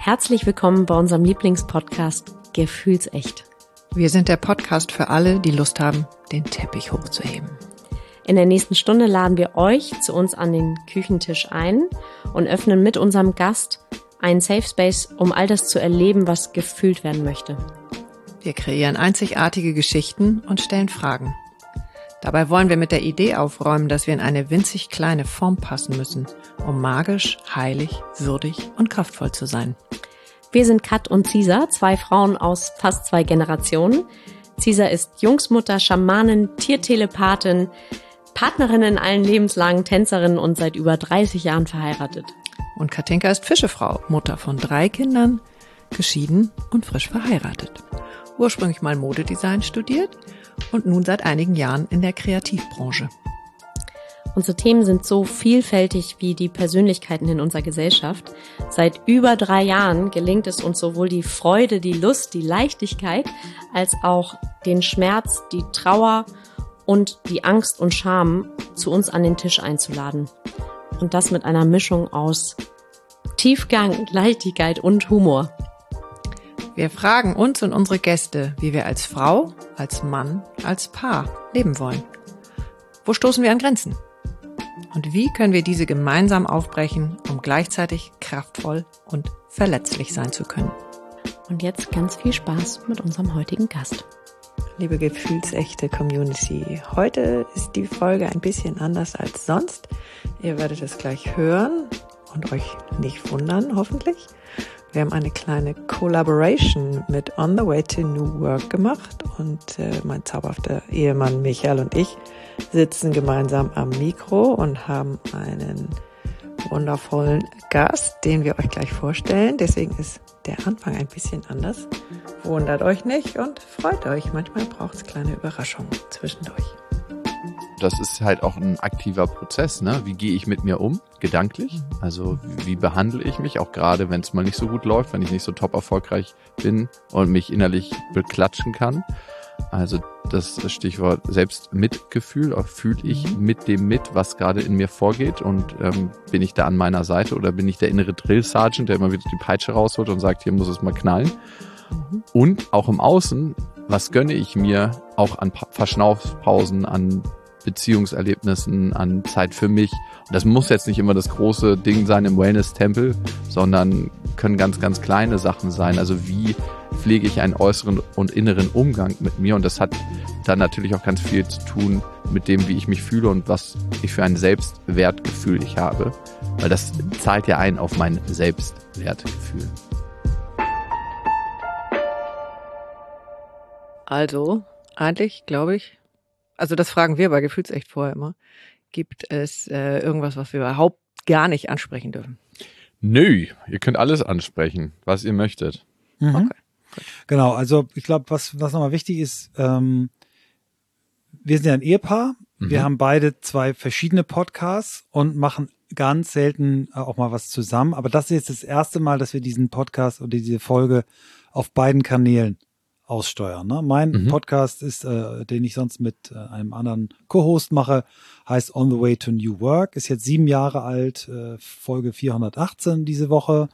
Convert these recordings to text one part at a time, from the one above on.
Herzlich willkommen bei unserem Lieblingspodcast Gefühlsecht. Wir sind der Podcast für alle, die Lust haben, den Teppich hochzuheben. In der nächsten Stunde laden wir euch zu uns an den Küchentisch ein und öffnen mit unserem Gast einen Safe Space, um all das zu erleben, was gefühlt werden möchte. Wir kreieren einzigartige Geschichten und stellen Fragen. Dabei wollen wir mit der Idee aufräumen, dass wir in eine winzig kleine Form passen müssen, um magisch, heilig, würdig und kraftvoll zu sein. Wir sind Kat und Cisa, zwei Frauen aus fast 2 Generationen. Cisa ist Jungsmutter, Schamanin, Tiertelepathin, Partnerin in allen Lebenslangen, Tänzerin und seit über 30 Jahren verheiratet. Und Katinka ist Fischefrau, Mutter von 3 Kindern, geschieden und frisch verheiratet. Ursprünglich mal Modedesign studiert und nun seit einigen Jahren in der Kreativbranche. Unsere Themen sind so vielfältig wie die Persönlichkeiten in unserer Gesellschaft. Seit über 3 Jahren gelingt es uns sowohl die Freude, die Lust, die Leichtigkeit, als auch den Schmerz, die Trauer und die Angst und Scham zu uns an den Tisch einzuladen. Und das mit einer Mischung aus Tiefgang, Leichtigkeit und Humor. Wir fragen uns und unsere Gäste, wie wir als Frau, als Mann, als Paar leben wollen. Wo stoßen wir an Grenzen? Und wie können wir diese gemeinsam aufbrechen, um gleichzeitig kraftvoll und verletzlich sein zu können? Und jetzt ganz viel Spaß mit unserem heutigen Gast. Liebe gefühlsechte Community, heute ist die Folge ein bisschen anders als sonst. Ihr werdet es gleich hören und euch nicht wundern, hoffentlich. Wir haben eine kleine Collaboration mit On the Way to New Work gemacht und mein zauberhafter Ehemann Michael und ich sitzen gemeinsam am Mikro und haben einen wundervollen Gast, den wir euch gleich vorstellen. Deswegen ist der Anfang ein bisschen anders. Wundert euch nicht und freut euch. Manchmal braucht es kleine Überraschungen zwischendurch. Das ist halt auch ein aktiver Prozess, ne? Wie gehe ich mit mir um, gedanklich? Also wie behandle ich mich, auch gerade wenn es mal nicht so gut läuft, wenn ich nicht so top erfolgreich bin und mich innerlich beklatschen kann. Also das Stichwort Selbstmitgefühl, auch fühle ich mit dem mit, was gerade in mir vorgeht und bin ich da an meiner Seite oder bin ich der innere Drill Sergeant, der immer wieder die Peitsche rausholt und sagt, hier muss es mal knallen. Und auch im Außen, was gönne ich mir auch an Verschnaufpausen, an Beziehungserlebnissen, an Zeit für mich. Und das muss jetzt nicht immer das große Ding sein im Wellness-Tempel, sondern können ganz, ganz kleine Sachen sein. Also wie pflege ich einen äußeren und inneren Umgang mit mir? Und das hat dann natürlich auch ganz viel zu tun mit dem, wie ich mich fühle und was ich für ein Selbstwertgefühl ich habe. Weil das zahlt ja ein auf mein Selbstwertgefühl. Also, eigentlich glaube ich, also das fragen wir bei Gefühlsecht vorher immer, gibt es irgendwas, was wir überhaupt gar nicht ansprechen dürfen? Nö, ihr könnt alles ansprechen, was ihr möchtet. Mhm. Okay. Genau, also ich glaube, was nochmal wichtig ist, wir sind ja ein Ehepaar, wir haben beide 2 verschiedene Podcasts und machen ganz selten auch mal was zusammen, aber das ist jetzt das erste Mal, dass wir diesen Podcast oder diese Folge auf beiden Kanälen aussteuern. Ne? Mein Podcast ist, den ich sonst mit einem anderen Co-Host mache, heißt On the Way to New Work, ist jetzt 7 Jahre alt, Folge 418 diese Woche.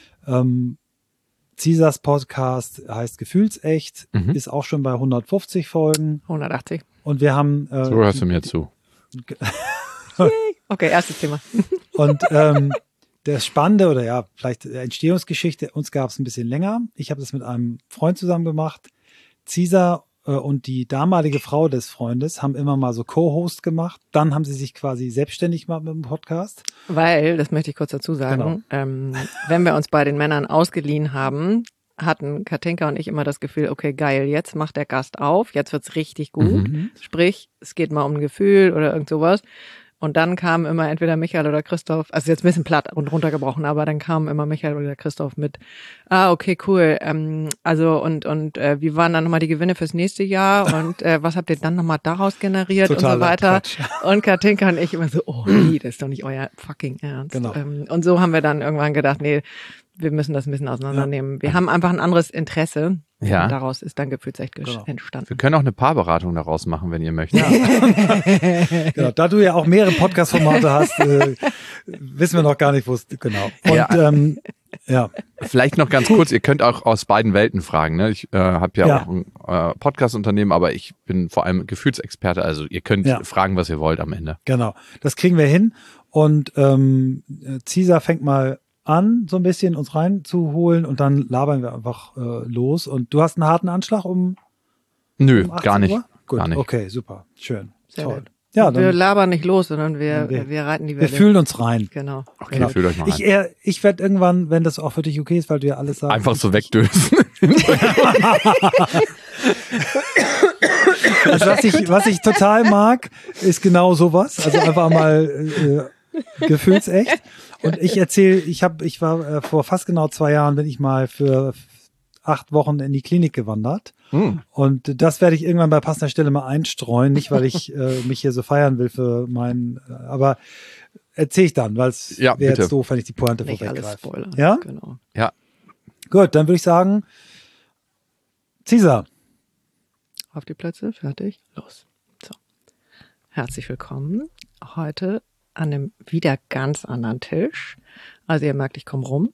Cisas Podcast heißt Gefühlsecht, ist auch schon bei 150 Folgen. 180. Und wir haben... So hörst du mir zu. Okay, erstes Thema. Und das Spannende oder ja, vielleicht Entstehungsgeschichte, uns gab es ein bisschen länger. Ich habe das mit einem Freund zusammen gemacht. Cisa und die damalige Frau des Freundes haben immer mal so Co-Host gemacht. Dann haben sie sich quasi selbstständig gemacht mit dem Podcast. Weil, das möchte ich kurz dazu sagen, wenn wir uns bei den Männern ausgeliehen haben, hatten Katinka und ich immer das Gefühl, okay, geil, jetzt macht der Gast auf, jetzt wird's richtig gut. Sprich, es geht mal um ein Gefühl oder irgend sowas. Und dann kam immer entweder Michael oder Christoph, also jetzt ein bisschen platt und runtergebrochen, aber dann kam immer Michael oder Christoph mit, okay, cool, also und wie waren dann nochmal die Gewinne fürs nächste Jahr und was habt ihr dann nochmal daraus generiert Totaler und so weiter. Quatsch. Und Katinka und ich immer so, oh nee, das ist doch nicht euer fucking Ernst. Genau. Und so haben wir dann irgendwann gedacht, nee, wir müssen das ein bisschen auseinandernehmen. Wir haben einfach ein anderes Interesse. Ja. Und daraus ist dann Gefühlsecht entstanden. Wir können auch eine Paarberatung daraus machen, wenn ihr möchtet. Ja. Genau, da du ja auch mehrere Podcast-Formate hast, wissen wir noch gar nicht, wo es genau. Und Ja. Vielleicht noch ganz kurz, ihr könnt auch aus beiden Welten fragen. Ne? Ich habe ja auch ein Podcast-Unternehmen, aber ich bin vor allem Gefühlsexperte. Also ihr könnt fragen, was ihr wollt am Ende. Genau, das kriegen wir hin. Und Cesar fängt mal an, so ein bisschen uns reinzuholen und dann labern wir einfach los. Und du hast einen harten Anschlag Nö, um 18 gar nicht. Uhr? Gut, Gar nicht. okay, super, schön, Sehr toll. gut. Ja, Wir dann, labern nicht los, sondern wir reiten die wir Welle. fühlen uns rein. Genau. Okay, Genau. fühlt euch mal rein. Ich werde irgendwann, wenn das auch für dich okay ist, weil du ja alles sagst. Einfach so wegdösen. Also was ich total mag, ist genau sowas. Also einfach mal gefühlsecht. Und ich war vor fast genau 2 Jahren, bin ich mal für 8 Wochen in die Klinik gewandert. Und das werde ich irgendwann bei passender Stelle mal einstreuen. Nicht, weil ich mich hier so feiern will für aber erzähle ich dann, weil es wäre jetzt doof, wenn ich die Pointe Nicht alles vorweggreife. Spoiler. Ja? Genau. Ja. Gut, dann würde ich sagen, Cesar. Auf die Plätze, fertig, los. So. Herzlich willkommen. Heute an einem wieder ganz anderen Tisch. Also ihr merkt, ich komme rum.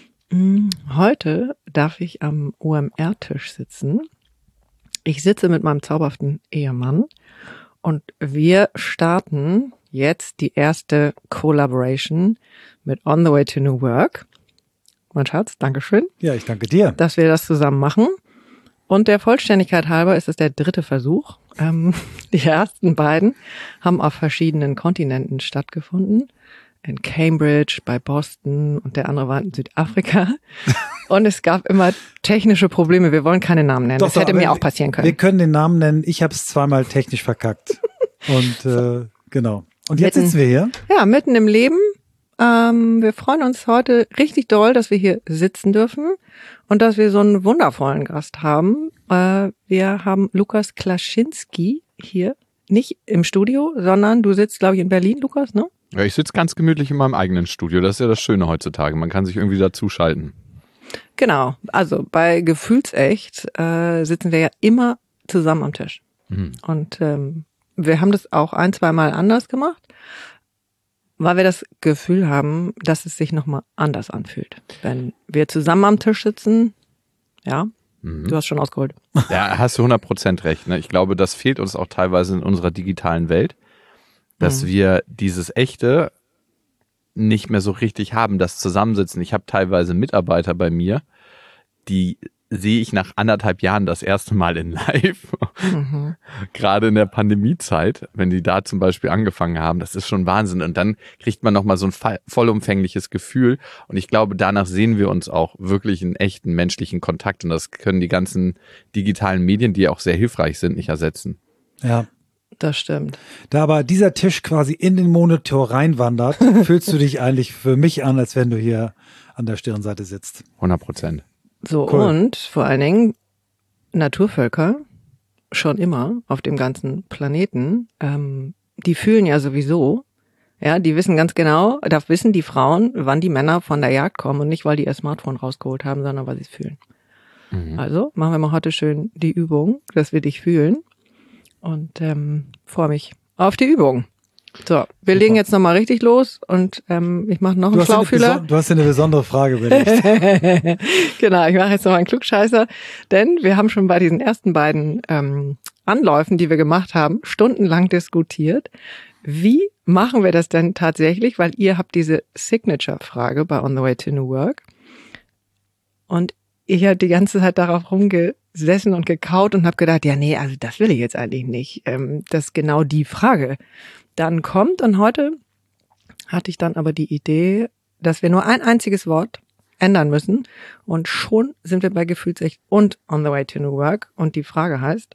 Heute darf ich am OMR-Tisch sitzen. Ich sitze mit meinem zauberhaften Ehemann und wir starten jetzt die erste Collaboration mit On the Way to New Work. Mein Schatz, Dankeschön. Ja, ich danke dir. Dass wir das zusammen machen. Und der Vollständigkeit halber ist es der 3. Versuch. Die ersten beiden haben auf verschiedenen Kontinenten stattgefunden. In Cambridge, bei Boston und der andere war in Südafrika. Und es gab immer technische Probleme. Wir wollen keine Namen nennen. Das hätte mir auch passieren können. Wir können den Namen nennen. Ich habe es zweimal technisch verkackt. Und genau. Und jetzt sitzen wir hier. Ja, mitten im Leben. Wir freuen uns heute richtig doll, dass wir hier sitzen dürfen und dass wir so einen wundervollen Gast haben. Wir haben Lukas Klaschinski hier, nicht im Studio, sondern du sitzt, glaube ich, in Berlin, Lukas, ne? Ja, ich sitze ganz gemütlich in meinem eigenen Studio. Das ist ja das Schöne heutzutage. Man kann sich irgendwie dazuschalten. Genau. Also bei Gefühlsecht sitzen wir ja immer zusammen am Tisch. Und wir haben das auch 1-2 Mal anders gemacht, weil wir das Gefühl haben, dass es sich nochmal anders anfühlt. Wenn wir zusammen am Tisch sitzen, ja, du hast schon ausgeholt. Ja, hast du 100% recht. Ne? Ich glaube, das fehlt uns auch teilweise in unserer digitalen Welt, dass wir dieses Echte nicht mehr so richtig haben, das Zusammensitzen. Ich habe teilweise Mitarbeiter bei mir, die sehe ich nach 1,5 Jahren das erste Mal in live. Gerade in der Pandemiezeit, wenn die da zum Beispiel angefangen haben, das ist schon Wahnsinn. Und dann kriegt man nochmal so ein vollumfängliches Gefühl. Und ich glaube, danach sehen wir uns auch wirklich in echten menschlichen Kontakt. Und das können die ganzen digitalen Medien, die auch sehr hilfreich sind, nicht ersetzen. Ja. Das stimmt. Da aber dieser Tisch quasi in den Monitor reinwandert, fühlst du dich eigentlich für mich an, als wenn du hier an der Stirnseite sitzt. 100%. So, Cool. und vor allen Dingen Naturvölker, schon immer auf dem ganzen Planeten, die fühlen ja sowieso, ja, die wissen ganz genau, da wissen die Frauen, wann die Männer von der Jagd kommen und nicht, weil die ihr Smartphone rausgeholt haben, sondern weil sie es fühlen. Also machen wir mal heute schön die Übung, dass wir dich fühlen. Und freue mich auf die Übung. So, wir legen jetzt nochmal richtig los und ich mache noch einen Schlaufühler. Du hast ja eine besondere Frage überlegt. Genau, ich mache jetzt nochmal einen Klugscheißer, denn wir haben schon bei diesen ersten beiden Anläufen, die wir gemacht haben, stundenlang diskutiert. Wie machen wir das denn tatsächlich? Weil ihr habt diese Signature-Frage bei On the Way to New Work und ich habe die ganze Zeit darauf rumgesessen und gekaut und habe gedacht, ja nee, also das will ich jetzt eigentlich nicht, dass genau die Frage dann kommt. Und heute hatte ich dann aber die Idee, dass wir nur ein einziges Wort ändern müssen und schon sind wir bei Gefühlsecht und On the Way to New Work und die Frage heißt?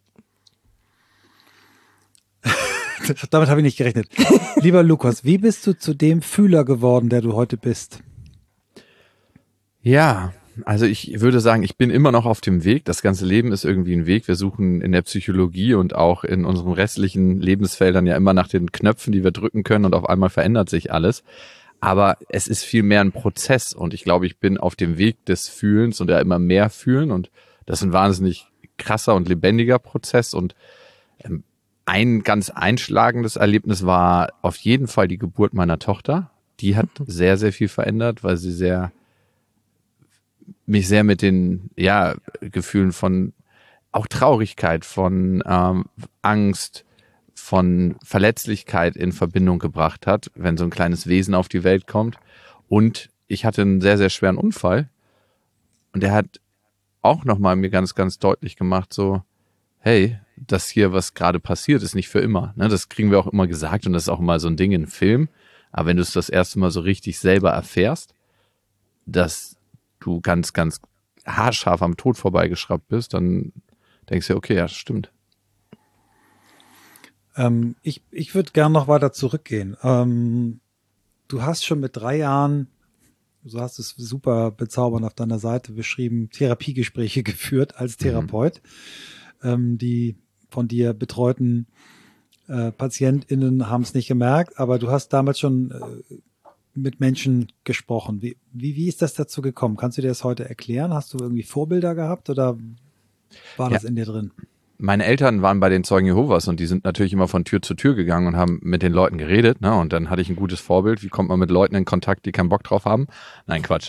Damit habe ich nicht gerechnet. Lieber Lukas, wie bist du zu dem Fühler geworden, der du heute bist? Ja, also ich würde sagen, ich bin immer noch auf dem Weg. Das ganze Leben ist irgendwie ein Weg. Wir suchen in der Psychologie und auch in unseren restlichen Lebensfeldern ja immer nach den Knöpfen, die wir drücken können und auf einmal verändert sich alles. Aber es ist viel mehr ein Prozess und ich glaube, ich bin auf dem Weg des Fühlens und ja immer mehr fühlen und das ist ein wahnsinnig krasser und lebendiger Prozess und ein ganz einschlagendes Erlebnis war auf jeden Fall die Geburt meiner Tochter. Die hat sehr, sehr viel verändert, weil sie sehr mich sehr mit den Gefühlen von auch Traurigkeit, von Angst, von Verletzlichkeit in Verbindung gebracht hat, wenn so ein kleines Wesen auf die Welt kommt. Und ich hatte einen sehr, sehr schweren Unfall und der hat auch nochmal mir ganz, ganz deutlich gemacht, so, hey, das hier, was gerade passiert, ist nicht für immer. Ne? Das kriegen wir auch immer gesagt und das ist auch immer so ein Ding in Film. Aber wenn du es das erste Mal so richtig selber erfährst, dass du ganz, ganz haarscharf am Tod vorbeigeschraubt bist, dann denkst du, okay, ja, stimmt. Ich würde gern noch weiter zurückgehen. Du hast schon mit 3 Jahren, du hast es super bezaubernd auf deiner Seite beschrieben, Therapiegespräche geführt als Therapeut. Die von dir betreuten PatientInnen haben es nicht gemerkt, aber du hast damals schon mit Menschen gesprochen. Wie ist das dazu gekommen? Kannst du dir das heute erklären? Hast du irgendwie Vorbilder gehabt oder war das in dir drin? Meine Eltern waren bei den Zeugen Jehovas und die sind natürlich immer von Tür zu Tür gegangen und haben mit den Leuten geredet. Ne? Und dann hatte ich ein gutes Vorbild. Wie kommt man mit Leuten in Kontakt, die keinen Bock drauf haben? Nein, Quatsch.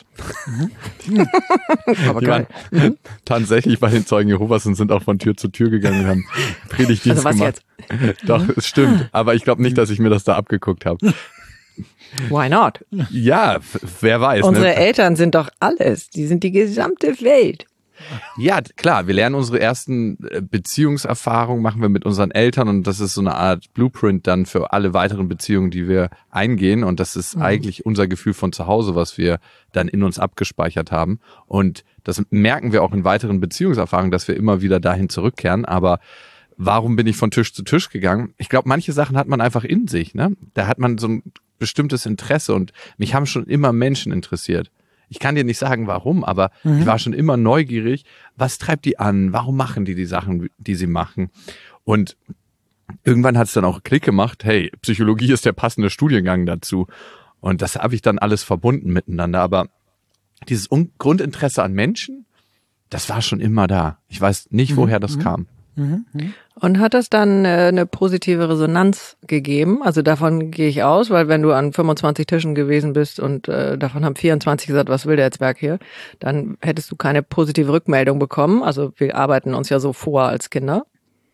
Aber die waren tatsächlich bei den Zeugen Jehovas und sind auch von Tür zu Tür gegangen und haben Predigtdienst gemacht. Jetzt? Doch, es stimmt. Aber ich glaube nicht, dass ich mir das da abgeguckt habe. Why not? Ja, wer weiß. Unsere Eltern sind doch alles. Die sind die gesamte Welt. Ja, klar, wir lernen unsere ersten Beziehungserfahrungen, machen wir mit unseren Eltern und das ist so eine Art Blueprint dann für alle weiteren Beziehungen, die wir eingehen und das ist eigentlich unser Gefühl von zu Hause, was wir dann in uns abgespeichert haben und das merken wir auch in weiteren Beziehungserfahrungen, dass wir immer wieder dahin zurückkehren, aber warum bin ich von Tisch zu Tisch gegangen? Ich glaube, manche Sachen hat man einfach in sich, ne? Da hat man so ein bestimmtes Interesse und mich haben schon immer Menschen interessiert. Ich kann dir nicht sagen, warum, aber ich war schon immer neugierig. Was treibt die an? Warum machen die Sachen, die sie machen? Und irgendwann hat es dann auch Klick gemacht. Hey, Psychologie ist der passende Studiengang dazu. Und das habe ich dann alles verbunden miteinander. Aber dieses Grundinteresse an Menschen, das war schon immer da. Ich weiß nicht, woher das kam. Und hat das dann eine positive Resonanz gegeben? Also davon gehe ich aus, weil wenn du an 25 Tischen gewesen bist und davon haben 24 gesagt, was will der Zwerg hier, dann hättest du keine positive Rückmeldung bekommen. Also wir arbeiten uns ja so vor als Kinder.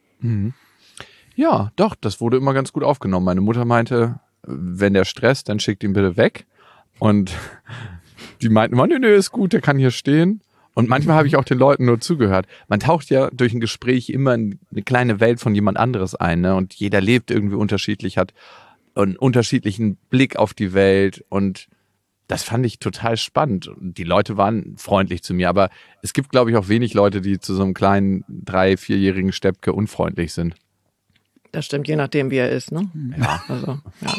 Ja, doch, das wurde immer ganz gut aufgenommen. Meine Mutter meinte, wenn der stresst, dann schickt ihn bitte weg. Und die meinten immer, nee, ist gut, der kann hier stehen. Und manchmal habe ich auch den Leuten nur zugehört. Man taucht ja durch ein Gespräch immer in eine kleine Welt von jemand anderes ein, ne? Und jeder lebt irgendwie unterschiedlich, hat einen unterschiedlichen Blick auf die Welt und das fand ich total spannend. Und die Leute waren freundlich zu mir, aber es gibt, glaube ich, auch wenig Leute, die zu so einem kleinen 3-, 4-jährigen Steppke unfreundlich sind. Das stimmt, je nachdem, wie er ist, ne? Ja. Also,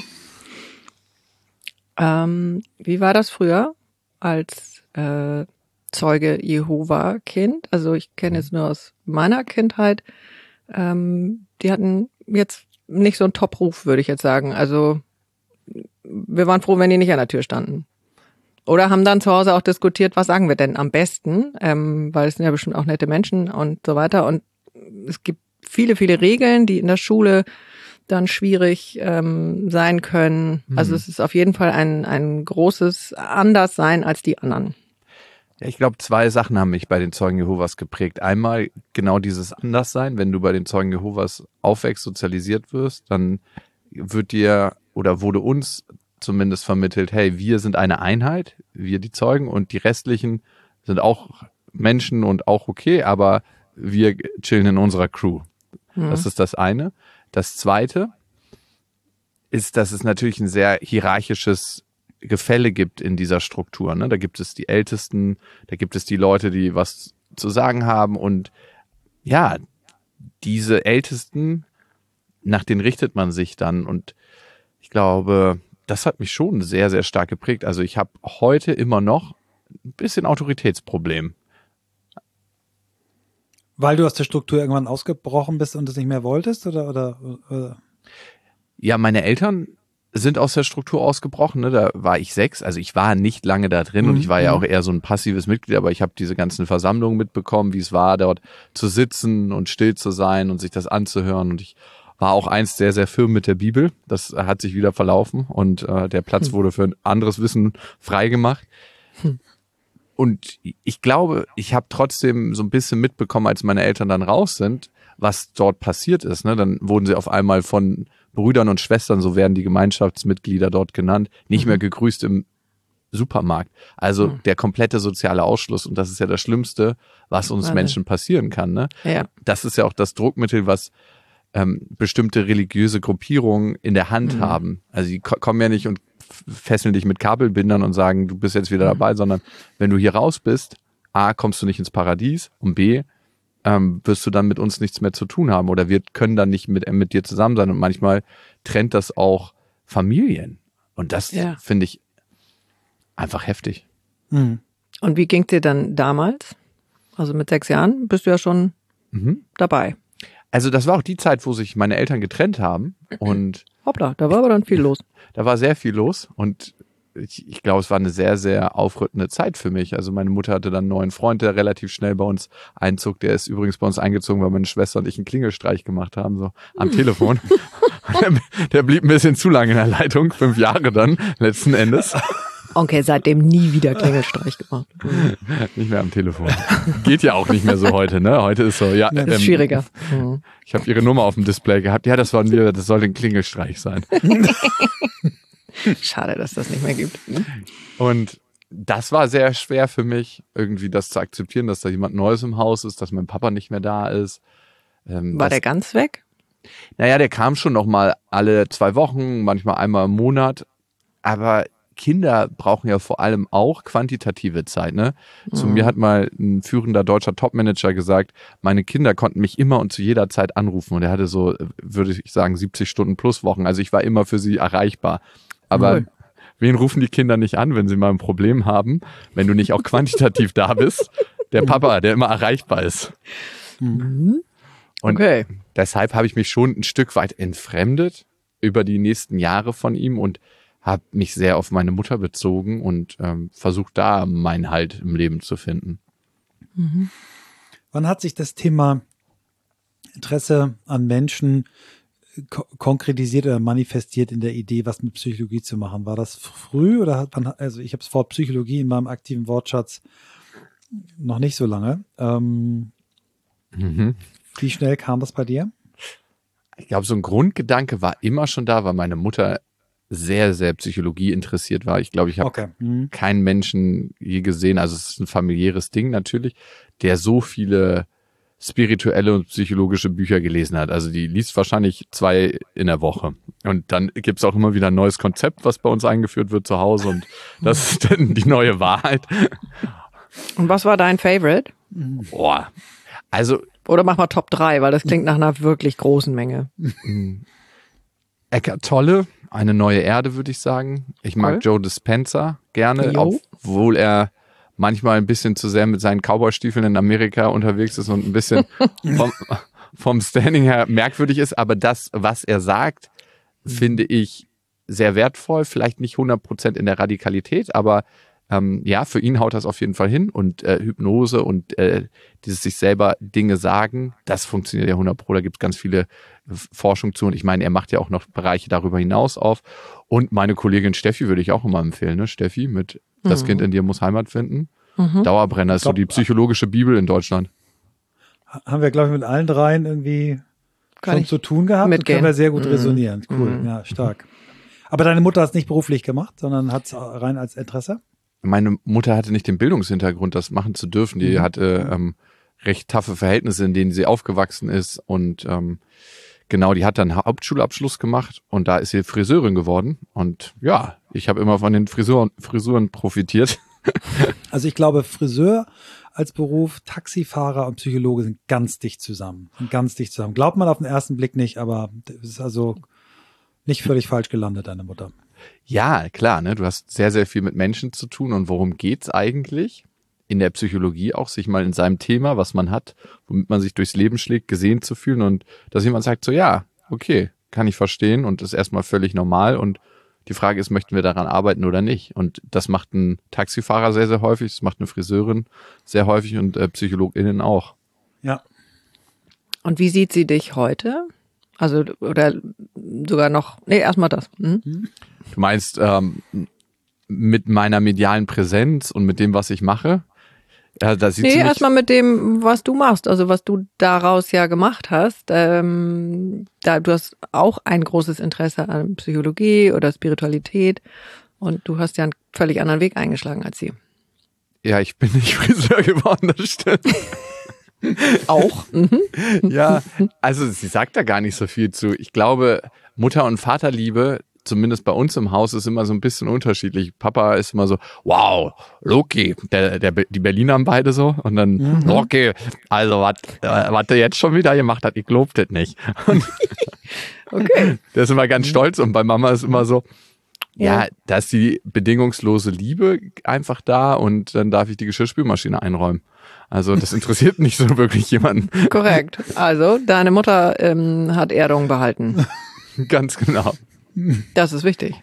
ja. Wie war das früher als Zeuge Jehova-Kind? Also ich kenne es nur aus meiner Kindheit. Die hatten jetzt nicht so einen Top-Ruf, würde ich jetzt sagen. Also wir waren froh, wenn die nicht an der Tür standen. Oder haben dann zu Hause auch diskutiert, was sagen wir denn am besten? Weil es sind ja bestimmt auch nette Menschen und so weiter. Und es gibt viele, viele Regeln, die in der Schule dann schwierig sein können. Also es ist auf jeden Fall ein großes Anderssein als die anderen. Ja, ich glaube, 2 Sachen haben mich bei den Zeugen Jehovas geprägt. Einmal genau dieses Anderssein. Wenn du bei den Zeugen Jehovas aufwächst, sozialisiert wirst, dann wird dir oder wurde uns zumindest vermittelt, hey, wir sind eine Einheit, wir die Zeugen und die restlichen sind auch Menschen und auch okay, aber wir chillen in unserer Crew. Das ist das eine. Das zweite ist, dass es natürlich ein sehr hierarchisches Gefälle gibt in dieser Struktur. Ne? Da gibt es die Ältesten, da gibt es die Leute, die was zu sagen haben und ja, diese Ältesten, nach denen richtet man sich dann und ich glaube, das hat mich schon sehr, sehr stark geprägt. Also ich habe heute immer noch ein bisschen Autoritätsproblem. Weil du aus der Struktur irgendwann ausgebrochen bist und es nicht mehr wolltest? Oder? Ja, meine Eltern sind aus der Struktur ausgebrochen, ne? Da war ich 6, also ich war nicht lange da drin und ich war ja auch eher so ein passives Mitglied, aber ich habe diese ganzen Versammlungen mitbekommen, wie es war, dort zu sitzen und still zu sein und sich das anzuhören und ich war auch einst sehr, sehr firm mit der Bibel, das hat sich wieder verlaufen und der Platz wurde für ein anderes Wissen freigemacht. Und ich glaube, ich habe trotzdem so ein bisschen mitbekommen, als meine Eltern dann raus sind, was dort passiert ist. Ne? Dann wurden sie auf einmal von Brüdern und Schwestern, so werden die Gemeinschaftsmitglieder dort genannt, nicht mehr gegrüßt im Supermarkt. Also der komplette soziale Ausschluss. Und das ist ja das Schlimmste, was uns Menschen passieren kann. Ne? Ja. Das ist ja auch das Druckmittel, was bestimmte religiöse Gruppierungen in der Hand haben. Also die kommen ja nicht und fesseln dich mit Kabelbindern und sagen, du bist jetzt wieder dabei, sondern wenn du hier raus bist, A, kommst du nicht ins Paradies und B, wirst du dann mit uns nichts mehr zu tun haben oder wir können dann nicht mit dir zusammen sein und manchmal trennt das auch Familien und das finde ich einfach heftig. Und wie ging dir dann damals? Also mit 6 Jahren bist du ja schon dabei. Also das war auch die Zeit, wo sich meine Eltern getrennt haben und hoppla, da war aber dann viel los. Da war sehr viel los und ich glaube, es war eine sehr, sehr aufrüttelnde Zeit für mich. Also meine Mutter hatte dann einen neuen Freund, der relativ schnell bei uns einzog. Der ist übrigens bei uns eingezogen, weil meine Schwester und ich einen Klingelstreich gemacht haben, so am Telefon. Der blieb ein bisschen zu lange in der Leitung, 5 Jahre dann, letzten Endes. Okay, seitdem nie wieder Klingelstreich gemacht. Nicht mehr am Telefon. Geht ja auch nicht mehr so heute, ne? Heute ist so, ja. Das ist schwieriger. Ich habe ihre Nummer auf dem Display gehabt. Ja, das waren wir, das soll ein Klingelstreich sein. Schade, dass das nicht mehr gibt. Und das war sehr schwer für mich, irgendwie das zu akzeptieren, dass da jemand Neues im Haus ist, dass mein Papa nicht mehr da ist. War der ganz weg? Naja, der kam schon noch mal alle 2 Wochen, manchmal einmal im Monat. Aber Kinder brauchen ja vor allem auch quantitative Zeit, ne? Zu mir hat mal ein führender deutscher Topmanager gesagt, meine Kinder konnten mich immer und zu jeder Zeit anrufen und er hatte so, würde ich sagen, 70 Stunden plus Wochen. Also ich war immer für sie erreichbar. Aber wen rufen die Kinder nicht an, wenn sie mal ein Problem haben, wenn du nicht auch quantitativ da bist? Der Papa, der immer erreichbar ist. Und deshalb habe ich mich schon ein Stück weit entfremdet über die nächsten Jahre von ihm und habe mich sehr auf meine Mutter bezogen und versucht da meinen Halt im Leben zu finden. Wann hat sich das Thema Interesse an Menschen konkretisiert oder manifestiert in der Idee, was mit Psychologie zu machen? War das früh oder hat man, also ich habe das Wort Psychologie in meinem aktiven Wortschatz noch nicht so lange. Wie schnell kam das bei dir? Ich glaube, so ein Grundgedanke war immer schon da, weil meine Mutter sehr, sehr Psychologie interessiert war. Ich glaube, ich habe keinen Menschen je gesehen, also es ist ein familiäres Ding natürlich, der so viele spirituelle und psychologische Bücher gelesen hat. Also die liest wahrscheinlich 2 in der Woche. Und dann gibt's auch immer wieder ein neues Konzept, was bei uns eingeführt wird zu Hause und das ist dann die neue Wahrheit. Und was war dein Favorite? Boah, also oder mach mal Top 3, weil das klingt nach einer wirklich großen Menge. Eckhart Tolle, Eine neue Erde, würde ich sagen. Ich mag Joe Dispenza gerne, obwohl er manchmal ein bisschen zu sehr mit seinen Cowboy-Stiefeln in Amerika unterwegs ist und ein bisschen vom Standing her merkwürdig ist. Aber das, was er sagt, finde ich sehr wertvoll. Vielleicht nicht 100% in der Radikalität, aber ja, für ihn haut das auf jeden Fall hin. Und Hypnose und dieses sich selber Dinge sagen, das funktioniert ja 100%. Da gibt es ganz viele Forschung zu. Und ich meine, er macht ja auch noch Bereiche darüber hinaus auf. Und meine Kollegin Steffi würde ich auch immer empfehlen. Ne? Steffi mit Das Kind in dir muss Heimat finden. Dauerbrenner ist so die psychologische Bibel in Deutschland. Haben wir, glaube ich, mit allen dreien irgendwie schon zu tun gehabt. Mitgehen. Können wir sehr gut resonieren. Cool, ja, stark. Aber deine Mutter hat es nicht beruflich gemacht, sondern hat es rein als Interesse? Meine Mutter hatte nicht den Bildungshintergrund, das machen zu dürfen. Die hatte recht taffe Verhältnisse, in denen sie aufgewachsen ist. Und genau, die hat dann Hauptschulabschluss gemacht und da ist sie Friseurin geworden. Und ja, ich habe immer von den Frisuren profitiert. Also ich glaube, Friseur als Beruf, Taxifahrer und Psychologe sind ganz dicht zusammen. Glaubt man auf den ersten Blick nicht, aber das ist also nicht völlig falsch gelandet, deine Mutter. Ja, klar, ne? Du hast sehr, sehr viel mit Menschen zu tun. Und worum geht's eigentlich? In der Psychologie auch, sich mal in seinem Thema, was man hat, womit man sich durchs Leben schlägt, gesehen zu fühlen und dass jemand sagt so, ja, okay, kann ich verstehen und ist erstmal völlig normal und die Frage ist, möchten wir daran arbeiten oder nicht? Und das macht ein Taxifahrer sehr, sehr häufig, das macht eine Friseurin sehr häufig und PsychologInnen auch. Ja. Und wie sieht sie dich heute? Also, oder sogar noch, erstmal das. Du meinst, mit meiner medialen Präsenz und mit dem, was ich mache? Ja, da sieht sie mich, erstmal mit dem, was du machst, also was du daraus ja gemacht hast. Du hast auch ein großes Interesse an Psychologie oder Spiritualität und du hast ja einen völlig anderen Weg eingeschlagen als sie. ja, ich bin nicht Friseur geworden, das stimmt. Auch? Mhm. Ja, also sie sagt da gar nicht so viel zu. Ich glaube, Mutter- und Vaterliebe, zumindest bei uns im Haus, ist immer so ein bisschen unterschiedlich. Papa ist immer so, wow, Loki, die Berliner haben beide so. Und dann, Loki, also was du jetzt schon wieder gemacht hast, ich glaub das nicht. Und Okay. der ist immer ganz stolz und bei Mama ist immer so, ja, da ist die bedingungslose Liebe einfach da und dann darf ich die Geschirrspülmaschine einräumen. Also das interessiert nicht so wirklich jemanden. Korrekt. Also, deine Mutter hat Erdung behalten. Ganz genau. Das ist wichtig.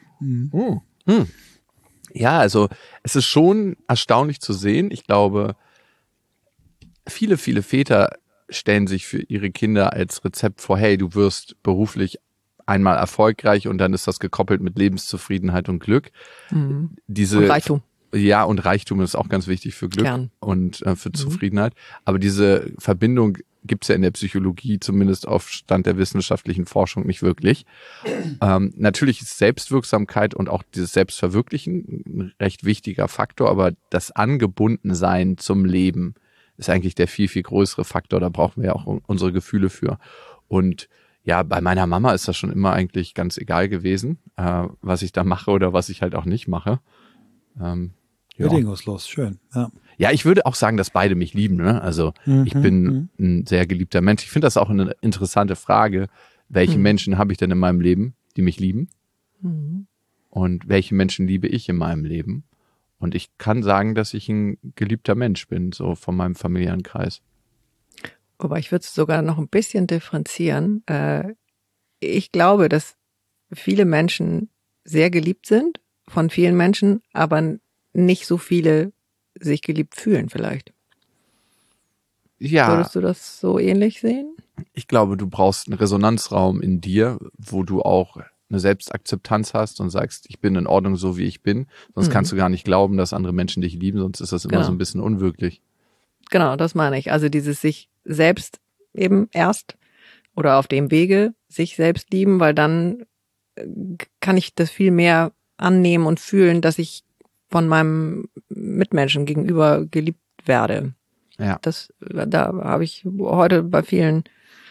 Ja, also es ist schon erstaunlich zu sehen. Ich glaube, viele Väter stellen sich für ihre Kinder als Rezept vor, hey, du wirst beruflich einmal erfolgreich und dann ist das gekoppelt mit Lebenszufriedenheit und Glück. Und Diese Reichtum. Ja, und Reichtum ist auch ganz wichtig für Glück Kern. und für Zufriedenheit. Aber diese Verbindung gibt's ja in der Psychologie, zumindest auf Stand der wissenschaftlichen Forschung, nicht wirklich. Natürlich ist Selbstwirksamkeit und auch dieses Selbstverwirklichen ein recht wichtiger Faktor, aber das Angebundensein zum Leben ist eigentlich der viel größere Faktor. Da brauchen wir ja auch unsere Gefühle für. Und ja, bei meiner Mama ist das schon immer eigentlich ganz egal gewesen, was ich da mache oder was ich halt auch nicht mache. Ja. Bedingungslos, schön. Ja. Ja, ich würde auch sagen, dass beide mich lieben. Ne? Also ich bin ein sehr geliebter Mensch. Ich finde das auch eine interessante Frage. Welche Menschen habe ich denn in meinem Leben, die mich lieben? Und welche Menschen liebe ich in meinem Leben? Und ich kann sagen, dass ich ein geliebter Mensch bin, so von meinem familiären Kreis. Aber ich würde es sogar noch ein bisschen differenzieren. Ich glaube, dass viele Menschen sehr geliebt sind von vielen Menschen, aber nicht so viele sich geliebt fühlen vielleicht. Ja, Würdest du das so ähnlich sehen? ich glaube, du brauchst einen Resonanzraum in dir, wo du auch eine Selbstakzeptanz hast und sagst, ich bin in Ordnung so, wie ich bin. Sonst kannst du gar nicht glauben, dass andere Menschen dich lieben, sonst ist das immer so ein bisschen unwirklich. Genau, das meine ich. Also dieses sich selbst eben erst oder auf dem Wege sich selbst lieben, weil dann kann ich das viel mehr annehmen und fühlen, dass ich von meinem Mitmenschen gegenüber geliebt werde. Ja. Da habe ich heute bei vielen,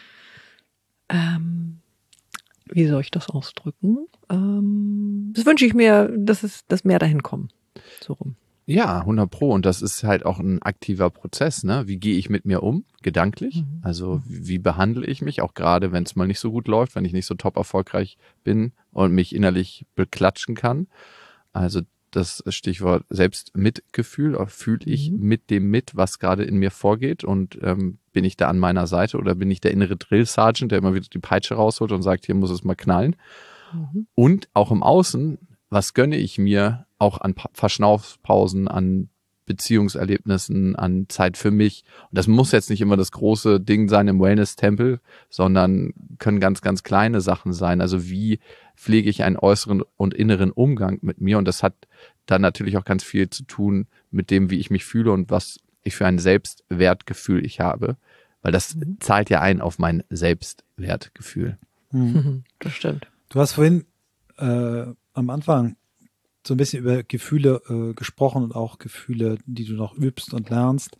wie soll ich das ausdrücken? Das wünsche ich mir, dass mehr dahin kommen. So rum. Ja, 100%. Und das ist halt auch ein aktiver Prozess, ne? Wie gehe ich mit mir um, gedanklich? Also wie behandle ich mich, auch gerade wenn es mal nicht so gut läuft, wenn ich nicht so top erfolgreich bin und mich innerlich beklatschen kann. Also das Stichwort Selbstmitgefühl, fühle ich mit dem mit, was gerade in mir vorgeht und bin ich da an meiner Seite oder bin ich der innere Drill Sergeant, der immer wieder die Peitsche rausholt und sagt, hier muss es mal knallen. Und auch im Außen, was gönne ich mir auch an Verschnaufpausen, an Beziehungserlebnissen, an Zeit für mich. Und das muss jetzt nicht immer das große Ding sein im Wellness-Tempel, sondern können ganz, ganz kleine Sachen sein. Also wie pflege ich einen äußeren und inneren Umgang mit mir? Und das hat dann natürlich auch ganz viel zu tun mit dem, wie ich mich fühle und was ich für ein Selbstwertgefühl ich habe. Weil das zahlt ja ein auf mein Selbstwertgefühl. Das stimmt. Du hast vorhin am Anfang so ein bisschen über Gefühle gesprochen und auch Gefühle, die du noch übst und lernst.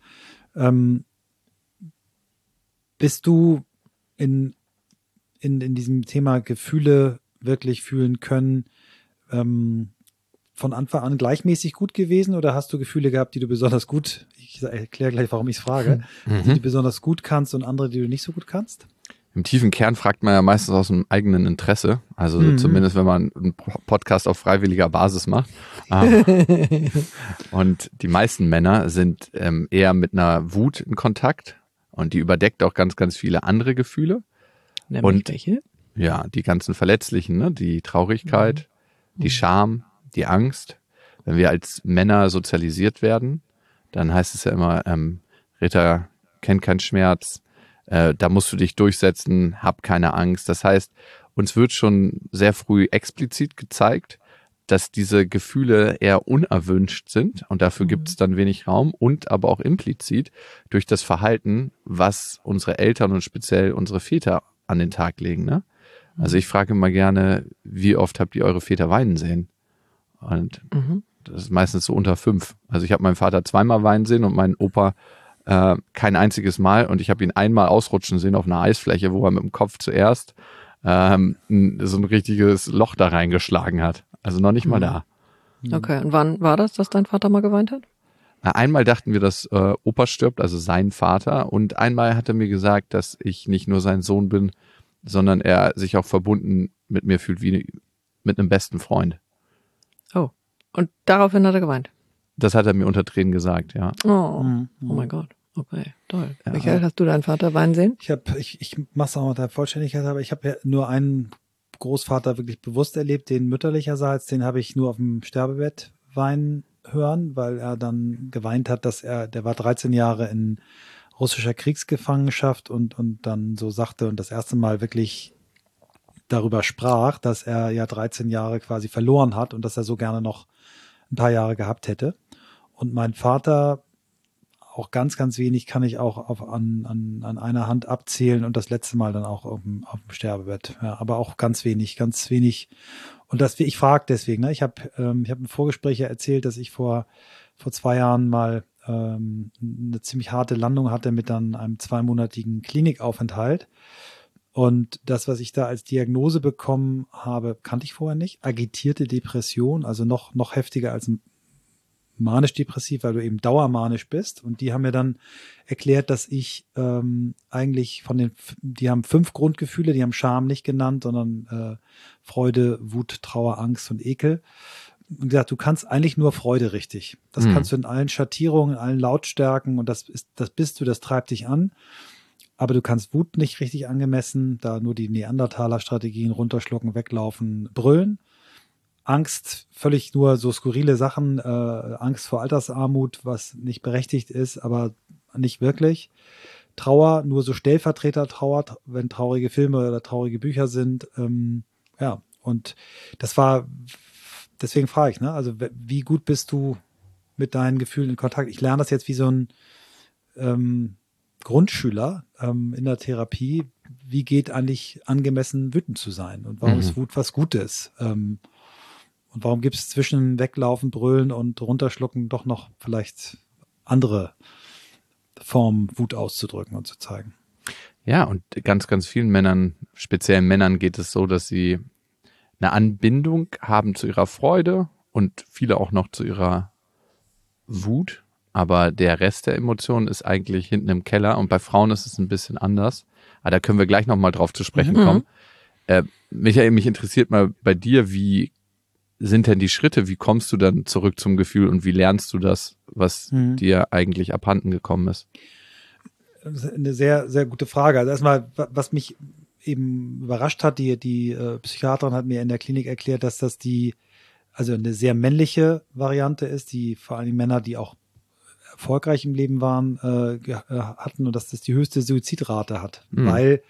Bist du in diesem Thema Gefühle wirklich fühlen können von Anfang an gleichmäßig gut gewesen oder hast du Gefühle gehabt, die du besonders gut, ich erkläre gleich, warum ich es frage, die du besonders gut kannst und andere, die du nicht so gut kannst? Im tiefen Kern fragt man ja meistens aus dem eigenen Interesse, also zumindest wenn man einen Podcast auf freiwilliger Basis macht. Und die meisten Männer sind eher mit einer Wut in Kontakt und die überdeckt auch ganz, ganz viele andere Gefühle. Nämlich Und welche? ja, die ganzen verletzlichen, ne? Die Traurigkeit, die Scham, die Angst. Wenn wir als Männer sozialisiert werden, dann heißt es ja immer, Ritter kennt keinen Schmerz, da musst du dich durchsetzen, hab keine Angst. Das heißt, uns wird schon sehr früh explizit gezeigt, dass diese Gefühle eher unerwünscht sind und dafür gibt es dann wenig Raum und aber auch implizit durch das Verhalten, was unsere Eltern und speziell unsere Väter an den Tag legen. Ne? Also ich frage immer gerne, wie oft habt ihr eure Väter weinen sehen? Und das ist meistens so unter 5. Also ich habe meinen Vater 2-mal weinen sehen und meinen Opa kein einziges Mal und ich habe ihn einmal ausrutschen sehen auf einer Eisfläche, wo er mit dem Kopf zuerst so ein richtiges Loch da reingeschlagen hat. Also noch nicht mal da. Okay, und wann war das, dass dein Vater mal geweint hat? Einmal dachten wir, dass Opa stirbt, also sein Vater. Und einmal hat er mir gesagt, dass ich nicht nur sein Sohn bin, sondern er sich auch verbunden mit mir fühlt wie mit einem besten Freund. Oh, und daraufhin hat er geweint? Das hat er mir unter Tränen gesagt, ja. Oh mein Gott. Okay, toll. Ja. Michael, hast du deinen Vater weinen sehen? Ich mach's auch mal der Vollständigkeit, aber ich habe ja nur einen Großvater wirklich bewusst erlebt, den mütterlicherseits, den habe ich nur auf dem Sterbebett weinen hören, weil er dann geweint hat, der war 13 Jahre in russischer Kriegsgefangenschaft und dann so sagte und das erste Mal wirklich darüber sprach, dass er ja 13 Jahre quasi verloren hat und dass er so gerne noch ein paar Jahre gehabt hätte. Und mein Vater, auch ganz, ganz wenig kann ich auch an einer Hand abzählen und das letzte Mal dann auch auf dem Sterbebett. Ja, aber auch ganz wenig. Und ich frage deswegen, ne? Ich habe im Vorgespräch ja erzählt, dass ich vor 2 Jahren mal eine ziemlich harte Landung hatte mit dann einem 2-monatigen Klinikaufenthalt. Und das, was ich da als Diagnose bekommen habe, kannte ich vorher nicht. Agitierte Depression, also noch heftiger als manisch-depressiv, weil du eben dauermanisch bist. Und die haben mir dann erklärt, dass ich eigentlich die haben 5 Grundgefühle, die haben Scham nicht genannt, sondern Freude, Wut, Trauer, Angst und Ekel. Und gesagt, du kannst eigentlich nur Freude richtig. Das kannst du in allen Schattierungen, in allen Lautstärken und das bist du, das treibt dich an. Aber du kannst Wut nicht richtig angemessen, da nur die Neandertaler-Strategien runterschlucken, weglaufen, brüllen. Angst, völlig nur so skurrile Sachen, Angst vor Altersarmut, was nicht berechtigt ist, aber nicht wirklich. Trauer, nur so Stellvertreter-Trauer, wenn traurige Filme oder traurige Bücher sind. Ja, und das war, deswegen frage ich, ne? Also wie gut bist du mit deinen Gefühlen in Kontakt? Ich lerne das jetzt wie so ein Grundschüler in der Therapie. Wie geht eigentlich angemessen wütend zu sein? Und warum ist Wut was Gutes? Und warum gibt es zwischen Weglaufen, Brüllen und Runterschlucken doch noch vielleicht andere Formen, Wut auszudrücken und zu zeigen? Ja, und ganz, ganz vielen Männern, speziell Männern, geht es so, dass sie eine Anbindung haben zu ihrer Freude und viele auch noch zu ihrer Wut. Aber der Rest der Emotionen ist eigentlich hinten im Keller. Und bei Frauen ist es ein bisschen anders. Aber da können wir gleich nochmal drauf zu sprechen kommen. Michael, mich interessiert mal bei dir, wie sind denn die Schritte? Wie kommst du dann zurück zum Gefühl und wie lernst du das, was dir eigentlich abhanden gekommen ist? Das ist eine sehr, sehr gute Frage. Also erstmal, was mich eben überrascht hat, die Psychiaterin hat mir in der Klinik erklärt, dass das also eine sehr männliche Variante ist, die vor allem Männer, die auch erfolgreich im Leben waren, hatten und dass das die höchste Suizidrate hat, weil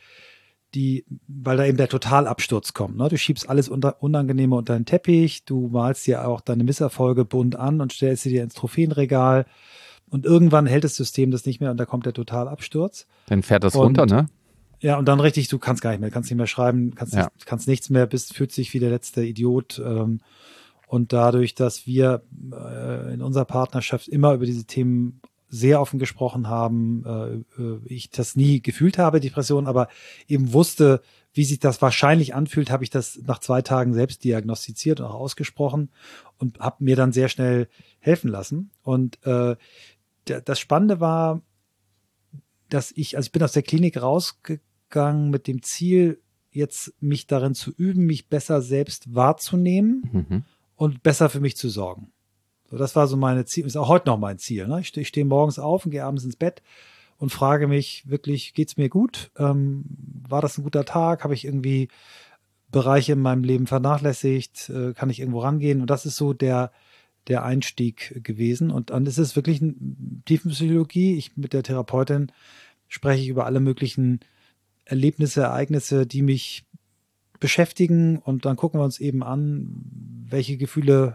da eben der Totalabsturz kommt. Ne? Du schiebst alles Unangenehme unter den Teppich, du malst dir auch deine Misserfolge bunt an und stellst sie dir ins Trophäenregal und irgendwann hält das System das nicht mehr und da kommt der Totalabsturz. Dann fährt das runter, ne? Ja, und dann richtig, du kannst gar nicht mehr, kannst nicht mehr schreiben, kannst nichts mehr, fühlt sich wie der letzte Idiot. Und dadurch, dass wir in unserer Partnerschaft immer über diese Themen sehr offen gesprochen haben, ich das nie gefühlt habe, Depression, aber eben wusste, wie sich das wahrscheinlich anfühlt, habe ich das nach 2 Tagen selbst diagnostiziert und auch ausgesprochen und habe mir dann sehr schnell helfen lassen. Und das Spannende war, dass ich bin aus der Klinik rausgegangen mit dem Ziel, jetzt mich darin zu üben, mich besser selbst wahrzunehmen und besser für mich zu sorgen. So, das war so meine Ziel, ist auch heute noch mein Ziel. Ne? Ich stehe morgens auf und gehe abends ins Bett und frage mich wirklich, geht's mir gut? War das ein guter Tag? Habe ich irgendwie Bereiche in meinem Leben vernachlässigt? Kann ich irgendwo rangehen? Und das ist so der Einstieg gewesen. Und dann ist es wirklich eine Tiefenpsychologie. Mit der Therapeutin spreche ich über alle möglichen Erlebnisse, Ereignisse, die mich beschäftigen und dann gucken wir uns eben an, welche Gefühle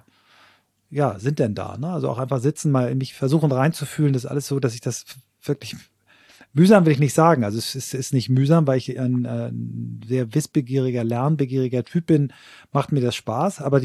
sind denn da. Ne? Also auch einfach sitzen, mal in mich versuchen reinzufühlen. Das ist alles so, dass ich das wirklich mühsam will ich nicht sagen. Also es ist nicht mühsam, weil ich ein sehr wissbegieriger, lernbegieriger Typ bin, macht mir das Spaß. Aber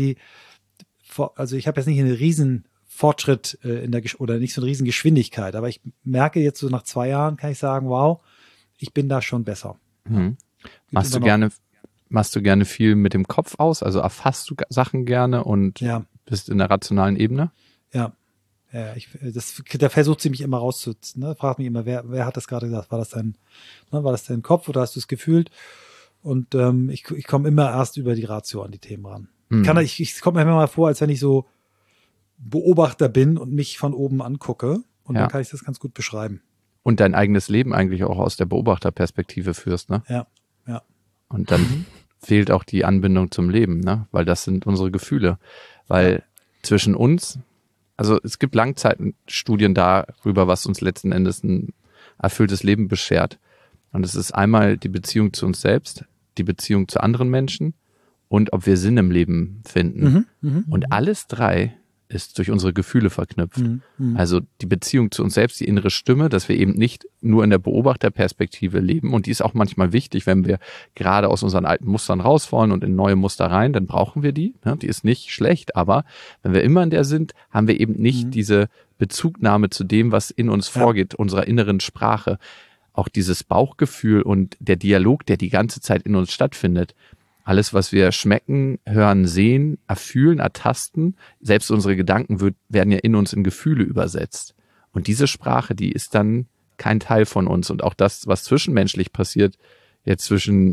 also ich habe jetzt nicht einen riesen Fortschritt oder nicht so eine riesen Geschwindigkeit. Aber ich merke jetzt so nach 2 Jahren, kann ich sagen, wow, ich bin da schon besser. Mhm. Machst du gerne viel mit dem Kopf aus? Also erfasst du Sachen gerne und bist in der rationalen Ebene? Ja. Ja, da versucht sie mich immer rauszuziehen. Ne? Fragt mich immer, wer hat das gerade gesagt? War das dein Kopf oder hast du es gefühlt? Und ich komme immer erst über die Ratio an die Themen ran. Ich komme mir immer mal vor, als wenn ich so Beobachter bin und mich von oben angucke. Und dann kann ich das ganz gut beschreiben. Und dein eigenes Leben eigentlich auch aus der Beobachterperspektive führst, ne? Ja. Und dann fehlt auch die Anbindung zum Leben, ne? Weil das sind unsere Gefühle. Weil zwischen uns, also es gibt Langzeitstudien darüber, was uns letzten Endes ein erfülltes Leben beschert. Und es ist einmal die Beziehung zu uns selbst, die Beziehung zu anderen Menschen und ob wir Sinn im Leben finden. Und alles 3 ist durch unsere Gefühle verknüpft. Also die Beziehung zu uns selbst, die innere Stimme, dass wir eben nicht nur in der Beobachterperspektive leben. Und die ist auch manchmal wichtig, wenn wir gerade aus unseren alten Mustern raus wollen und in neue Muster rein, dann brauchen wir die. Die ist nicht schlecht, aber wenn wir immer in der sind, haben wir eben nicht diese Bezugnahme zu dem, was in uns vorgeht, unserer inneren Sprache. Auch dieses Bauchgefühl und der Dialog, der die ganze Zeit in uns stattfindet. Alles, was wir schmecken, hören, sehen, erfühlen, ertasten, selbst unsere Gedanken werden ja in uns in Gefühle übersetzt. Und diese Sprache, die ist dann kein Teil von uns. Und auch das, was zwischenmenschlich passiert, jetzt zwischen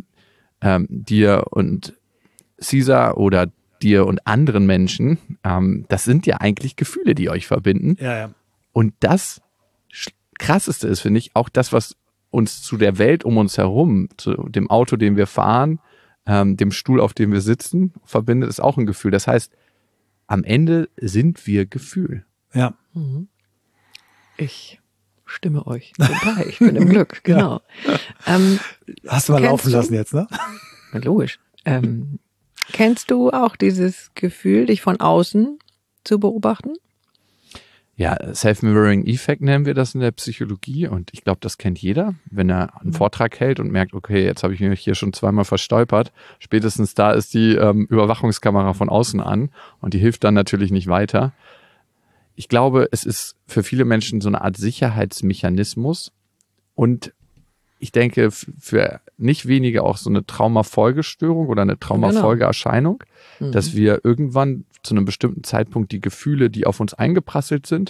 dir und Caesar oder dir und anderen Menschen, das sind ja eigentlich Gefühle, die euch verbinden. Ja. Und das Krasseste ist, finde ich, auch das, was uns zu der Welt um uns herum, zu dem Auto, den wir fahren, dem Stuhl, auf dem wir sitzen, verbindet, ist auch ein Gefühl. Das heißt, am Ende sind wir Gefühl. Ja. Ich stimme euch bei. Ich bin im Glück, genau. Hast du mal laufen lassen jetzt, ne? Logisch. Kennst du auch dieses Gefühl, dich von außen zu beobachten? Ja, Self-Mirroring-Effekt nennen wir das in der Psychologie und ich glaube, das kennt jeder, wenn er einen Vortrag hält und merkt, okay, jetzt habe ich mich hier schon 2-mal verstolpert, spätestens da ist die Überwachungskamera von außen an und die hilft dann natürlich nicht weiter. Ich glaube, es ist für viele Menschen so eine Art Sicherheitsmechanismus und ich denke, für nicht wenige auch so eine Traumafolgestörung oder eine Traumafolgeerscheinung, dass wir irgendwann zu einem bestimmten Zeitpunkt die Gefühle, die auf uns eingeprasselt sind,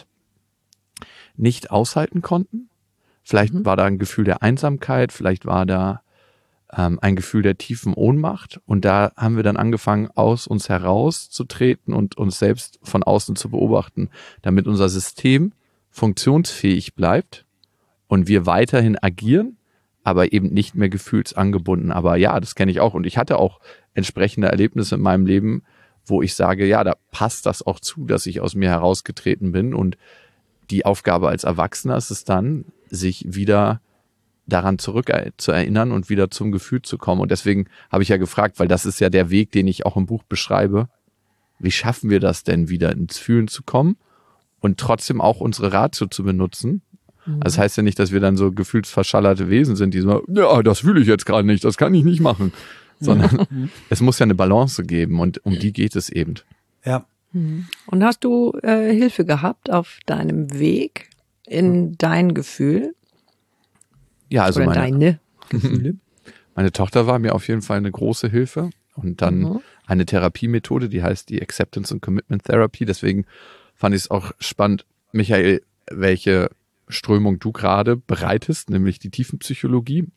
nicht aushalten konnten. Vielleicht war da ein Gefühl der Einsamkeit, vielleicht war da ein Gefühl der tiefen Ohnmacht und da haben wir dann angefangen, aus uns herauszutreten und uns selbst von außen zu beobachten, damit unser System funktionsfähig bleibt und wir weiterhin agieren, aber eben nicht mehr gefühlsangebunden. Aber ja, das kenne ich auch. Und ich hatte auch entsprechende Erlebnisse in meinem Leben, wo ich sage, ja, da passt das auch zu, dass ich aus mir herausgetreten bin. Und die Aufgabe als Erwachsener ist es dann, sich wieder daran zurück zu erinnern und wieder zum Gefühl zu kommen. Und deswegen habe ich ja gefragt, weil das ist ja der Weg, den ich auch im Buch beschreibe. Wie schaffen wir das denn, wieder ins Fühlen zu kommen und trotzdem auch unsere Ratio zu benutzen? Also das heißt ja nicht, dass wir dann so gefühlsverschallerte Wesen sind, die so, ja, das fühle ich jetzt gerade nicht, das kann ich nicht machen. Sondern es muss ja eine Balance geben und um die geht es eben. Ja. Und hast du Hilfe gehabt auf deinem Weg in dein Gefühl? Ja, also oder deine Gefühle? Meine Tochter war mir auf jeden Fall eine große Hilfe und dann eine Therapiemethode, die heißt die Acceptance and Commitment Therapy. Deswegen fand ich es auch spannend, Michael, welche Strömung du gerade bereitest, nämlich die Tiefenpsychologie.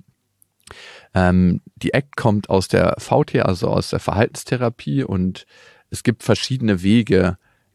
Die ACT kommt aus der VT, also aus der Verhaltenstherapie und es gibt verschiedene Wege,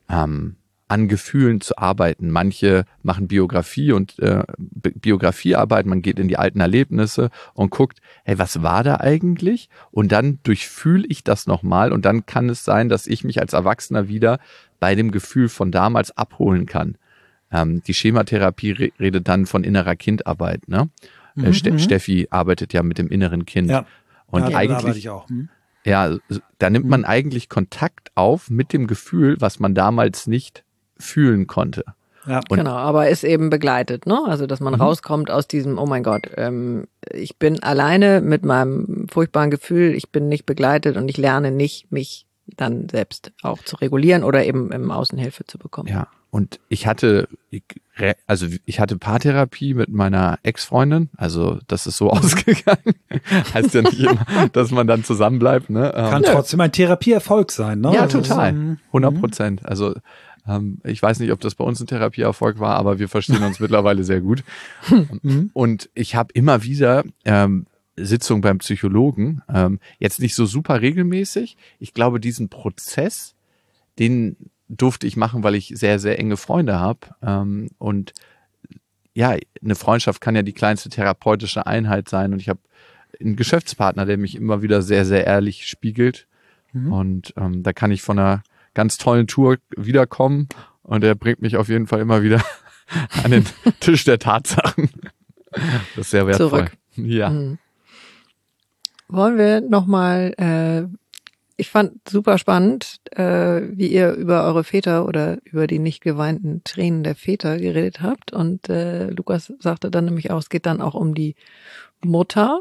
an Gefühlen zu arbeiten. Manche machen Biografie und Biografiearbeit, man geht in die alten Erlebnisse und guckt, hey, was war da eigentlich? Und dann durchfühle ich das nochmal und dann kann es sein, dass ich mich als Erwachsener wieder bei dem Gefühl von damals abholen kann. Die Schematherapie redet dann von innerer Kindarbeit, ne? Steffi arbeitet ja mit dem inneren Kind. Ja, und ja, eigentlich arbeite ich auch. Ja, da nimmt man eigentlich Kontakt auf mit dem Gefühl, was man damals nicht fühlen konnte. Ja. Und- Genau, aber ist eben begleitet, ne? Also, dass man rauskommt aus diesem, oh mein Gott, ich bin alleine mit meinem furchtbaren Gefühl, ich bin nicht begleitet und ich lerne nicht, mich dann selbst auch zu regulieren oder eben im Außen Hilfe zu bekommen. Ja, und ich hatte Paartherapie mit meiner Ex-Freundin, also das ist so ausgegangen, heißt ja nicht immer, dass man dann zusammenbleibt, ne? Kann trotzdem ein Therapieerfolg sein, ne? Ja, Also, total, 100%. Also ich weiß nicht, ob das bei uns ein Therapieerfolg war, aber wir verstehen uns mittlerweile sehr gut. Und ich habe immer wieder Sitzungen beim Psychologen, jetzt nicht so super regelmäßig. Ich glaube, diesen Prozess, den durfte ich machen, weil ich sehr, sehr enge Freunde habe. Und ja, eine Freundschaft kann ja die kleinste therapeutische Einheit sein. Und ich habe einen Geschäftspartner, der mich immer wieder sehr, sehr ehrlich spiegelt. Und da kann ich von einer ganz tollen Tour wiederkommen. Und er bringt mich auf jeden Fall immer wieder an den Tisch der Tatsachen. Das ist sehr wertvoll. Zurück. Ja. Wollen wir nochmal, ich fand super spannend, wie ihr über eure Väter oder über die nicht geweinten Tränen der Väter geredet habt. Und Lukas sagte dann nämlich auch, es geht dann auch um die Mutter.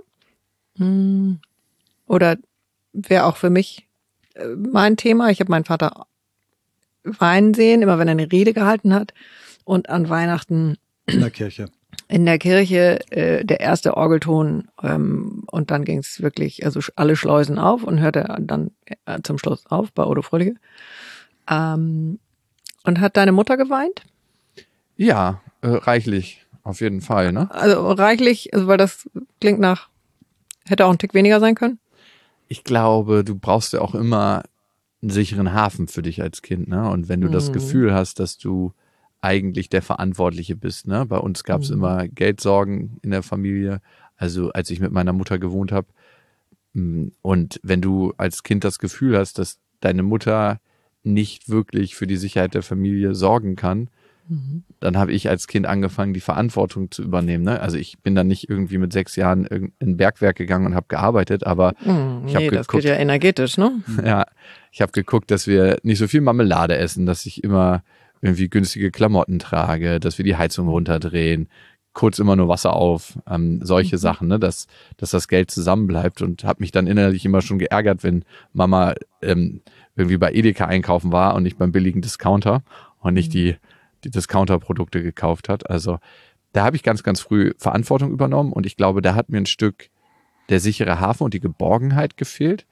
Oder wäre auch für mich mein Thema. Ich habe meinen Vater weinen sehen, immer wenn er eine Rede gehalten hat. Und an Weihnachten in der Kirche. in der Kirche der erste Orgelton und dann ging es wirklich, also alle Schleusen auf und hörte dann zum Schluss auf bei Odo Fröhliche. Und hat deine Mutter geweint? Ja, reichlich, auf jeden Fall, ne? Also reichlich, also weil das klingt nach, hätte auch ein Tick weniger sein können? Ich glaube, du brauchst ja auch immer einen sicheren Hafen für dich als Kind, ne? Und wenn du das Gefühl hast, dass du eigentlich der Verantwortliche bist, ne? Bei uns gab es immer Geldsorgen in der Familie, also als ich mit meiner Mutter gewohnt habe. Und wenn du als Kind das Gefühl hast, dass deine Mutter nicht wirklich für die Sicherheit der Familie sorgen kann, dann habe ich als Kind angefangen, die Verantwortung zu übernehmen. Ne? Also ich bin dann nicht irgendwie mit 6 Jahren in ein Bergwerk gegangen und habe gearbeitet, aber ich habe das geht ja energetisch, ne? ja, ich habe geguckt, dass wir nicht so viel Marmelade essen, dass ich immer irgendwie günstige Klamotten trage, dass wir die Heizung runterdrehen, kurz immer nur Wasser auf, solche Sachen, ne, dass das Geld zusammenbleibt, und habe mich dann innerlich immer schon geärgert, wenn Mama irgendwie bei Edeka einkaufen war und nicht beim billigen Discounter und nicht die Discounter-Produkte gekauft hat. Also da habe ich ganz, ganz früh Verantwortung übernommen, und ich glaube, da hat mir ein Stück der sichere Hafen und die Geborgenheit gefehlt.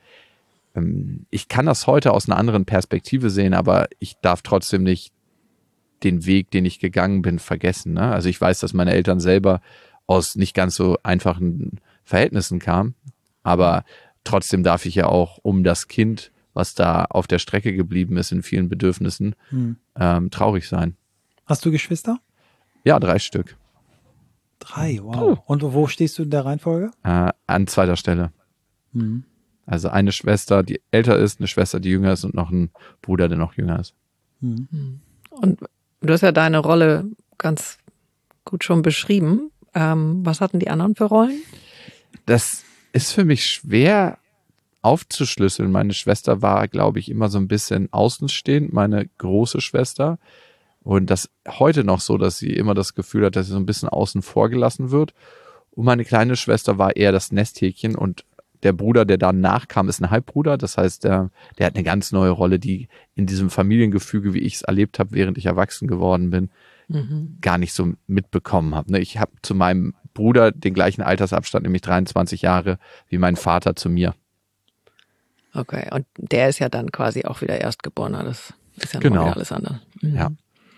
Ich kann das heute aus einer anderen Perspektive sehen, aber ich darf trotzdem nicht den Weg, den ich gegangen bin, vergessen. Ne? Also ich weiß, dass meine Eltern selber aus nicht ganz so einfachen Verhältnissen kamen, aber trotzdem darf ich ja auch um das Kind, was da auf der Strecke geblieben ist in vielen Bedürfnissen, traurig sein. Hast du Geschwister? Ja, 3 Stück. 3, wow. Und wo stehst du in der Reihenfolge? An 2. Stelle. Also eine Schwester, die älter ist, eine Schwester, die jünger ist, und noch ein Bruder, der noch jünger ist. Und du hast ja deine Rolle ganz gut schon beschrieben. Was hatten die anderen für Rollen? Das ist für mich schwer aufzuschlüsseln. Meine Schwester war, glaube ich, immer so ein bisschen außenstehend, meine große Schwester. Und das heute noch so, dass sie immer das Gefühl hat, dass sie so ein bisschen außen vor gelassen wird. Und meine kleine Schwester war eher das Nesthäkchen, und der Bruder, der danach kam, ist ein Halbbruder. Das heißt, der hat eine ganz neue Rolle, die in diesem Familiengefüge, wie ich es erlebt habe, während ich erwachsen geworden bin, gar nicht so mitbekommen habe. Ich habe zu meinem Bruder den gleichen Altersabstand, nämlich 23 Jahre, wie mein Vater zu mir. Okay, und der ist ja dann quasi auch wieder Erstgeborener. Das ist ja noch Genau. wieder alles andere. Ja.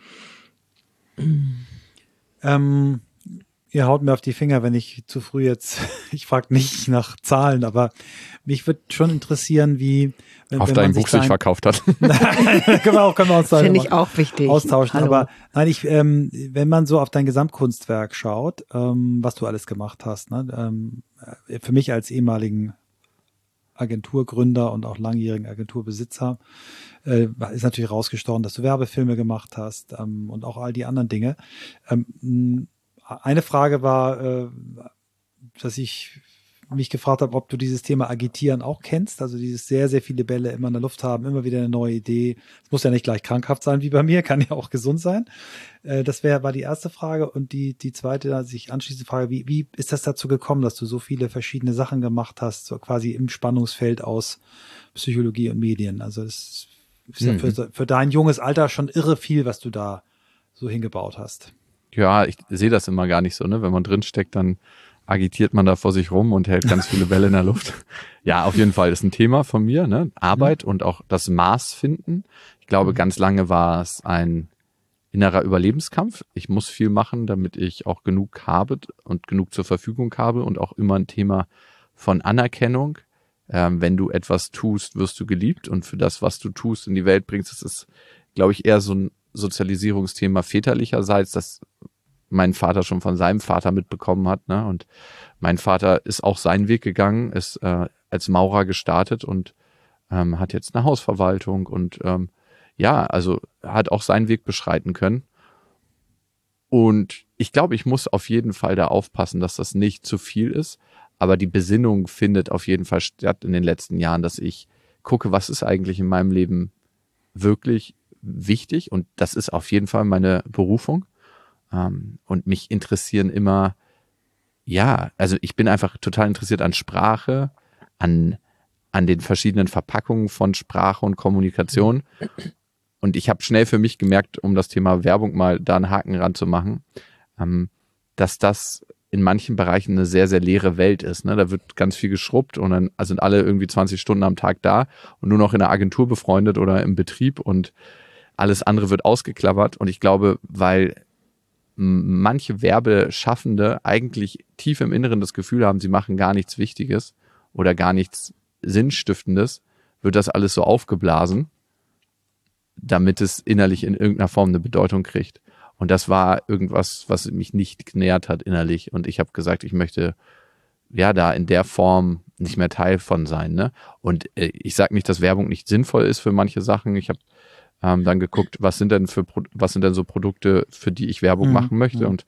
Ihr haut mir auf die Finger, wenn ich zu früh jetzt, ich frage nicht nach Zahlen, aber mich würde schon interessieren, wie, wenn Auf man dein sich Buch sich verkauft hat. können wir uns da Finde ich auch wichtig. austauschen. Hallo. Aber nein, wenn man so auf dein Gesamtkunstwerk schaut, was du alles gemacht hast, ne, für mich als ehemaligen Agenturgründer und auch langjährigen Agenturbesitzer ist natürlich rausgestochen, dass du Werbefilme gemacht hast und auch all die anderen Dinge. Eine Frage war, dass ich mich gefragt habe, ob du dieses Thema Agitieren auch kennst, also dieses sehr, sehr viele Bälle immer in der Luft haben, immer wieder eine neue Idee. Es muss ja nicht gleich krankhaft sein wie bei mir, kann ja auch gesund sein. Das war die erste Frage. Und die zweite, sich anschließende Frage, wie ist das dazu gekommen, dass du so viele verschiedene Sachen gemacht hast, so quasi im Spannungsfeld aus Psychologie und Medien? Also es ist ja für dein junges Alter schon irre viel, was du da so hingebaut hast. Ja, ich sehe das immer gar nicht so, ne? Wenn man drinsteckt, dann agitiert man da vor sich rum und hält ganz viele Bälle in der Luft. Ja, auf jeden Fall ist ein Thema von mir, ne? Arbeit und auch das Maß finden. Ich glaube, ganz lange war es ein innerer Überlebenskampf. Ich muss viel machen, damit ich auch genug habe und genug zur Verfügung habe und auch immer ein Thema von Anerkennung. Wenn du etwas tust, wirst du geliebt und für das, was du tust, in die Welt bringst, das ist, glaube ich, eher so ein Sozialisierungsthema väterlicherseits, das mein Vater schon von seinem Vater mitbekommen hat, ne? Und mein Vater ist auch seinen Weg gegangen, ist als Maurer gestartet und hat jetzt eine Hausverwaltung und also hat auch seinen Weg beschreiten können. Und ich glaube, ich muss auf jeden Fall da aufpassen, dass das nicht zu viel ist, aber die Besinnung findet auf jeden Fall statt in den letzten Jahren, dass ich gucke, was ist eigentlich in meinem Leben wirklich wichtig, und das ist auf jeden Fall meine Berufung. Und mich interessieren immer, also ich bin einfach total interessiert an Sprache, an den verschiedenen Verpackungen von Sprache und Kommunikation. Und ich habe schnell für mich gemerkt, um das Thema Werbung mal da einen Haken ranzumachen, dass das in manchen Bereichen eine sehr, sehr leere Welt ist. Ne? Da wird ganz viel geschrubbt und dann sind alle irgendwie 20 Stunden am Tag da und nur noch in der Agentur befreundet oder im Betrieb und alles andere wird ausgeklammert. Und ich glaube, weil manche Werbeschaffende eigentlich tief im Inneren das Gefühl haben, sie machen gar nichts Wichtiges oder gar nichts Sinnstiftendes, wird das alles so aufgeblasen, damit es innerlich in irgendeiner Form eine Bedeutung kriegt. Und das war irgendwas, was mich nicht genährt hat innerlich. Und ich habe gesagt, ich möchte da in der Form nicht mehr Teil von sein. Ne? Und ich sage nicht, dass Werbung nicht sinnvoll ist für manche Sachen. Ich habe dann geguckt, was sind denn so Produkte, für die ich Werbung machen möchte. Und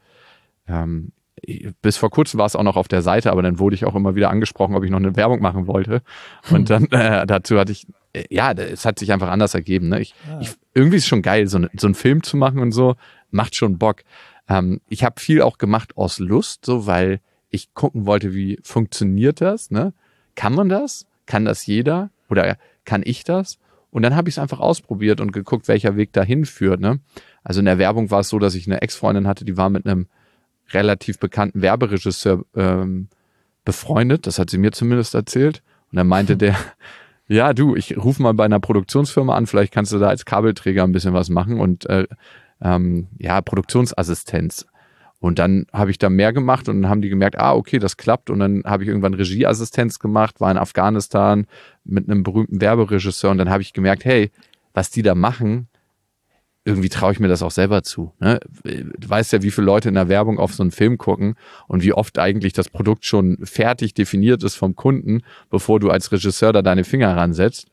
bis vor kurzem war es auch noch auf der Seite, aber dann wurde ich auch immer wieder angesprochen, ob ich noch eine Werbung machen wollte. Und dann dazu hatte ich, es hat sich einfach anders ergeben. Ne? Irgendwie ist es schon geil, so einen Film zu machen und so, macht schon Bock. Ich habe viel auch gemacht aus Lust, so, weil ich gucken wollte, wie funktioniert das? Ne? Kann man das? Kann das jeder? Oder kann ich das? Und dann habe ich es einfach ausprobiert und geguckt, welcher Weg dahin führt. Ne? Also in der Werbung war es so, dass ich eine Ex-Freundin hatte, die war mit einem relativ bekannten Werberegisseur befreundet. Das hat sie mir zumindest erzählt. Und dann meinte der, ja du, ich rufe mal bei einer Produktionsfirma an, vielleicht kannst du da als Kabelträger ein bisschen was machen und Produktionsassistenz. Und dann habe ich da mehr gemacht und dann haben die gemerkt, okay, das klappt. Und dann habe ich irgendwann Regieassistenz gemacht, war in Afghanistan mit einem berühmten Werberegisseur. Und dann habe ich gemerkt, hey, was die da machen, irgendwie traue ich mir das auch selber zu. Ne? Du weißt ja, wie viele Leute in der Werbung auf so einen Film gucken und wie oft eigentlich das Produkt schon fertig definiert ist vom Kunden, bevor du als Regisseur da deine Finger ransetzt.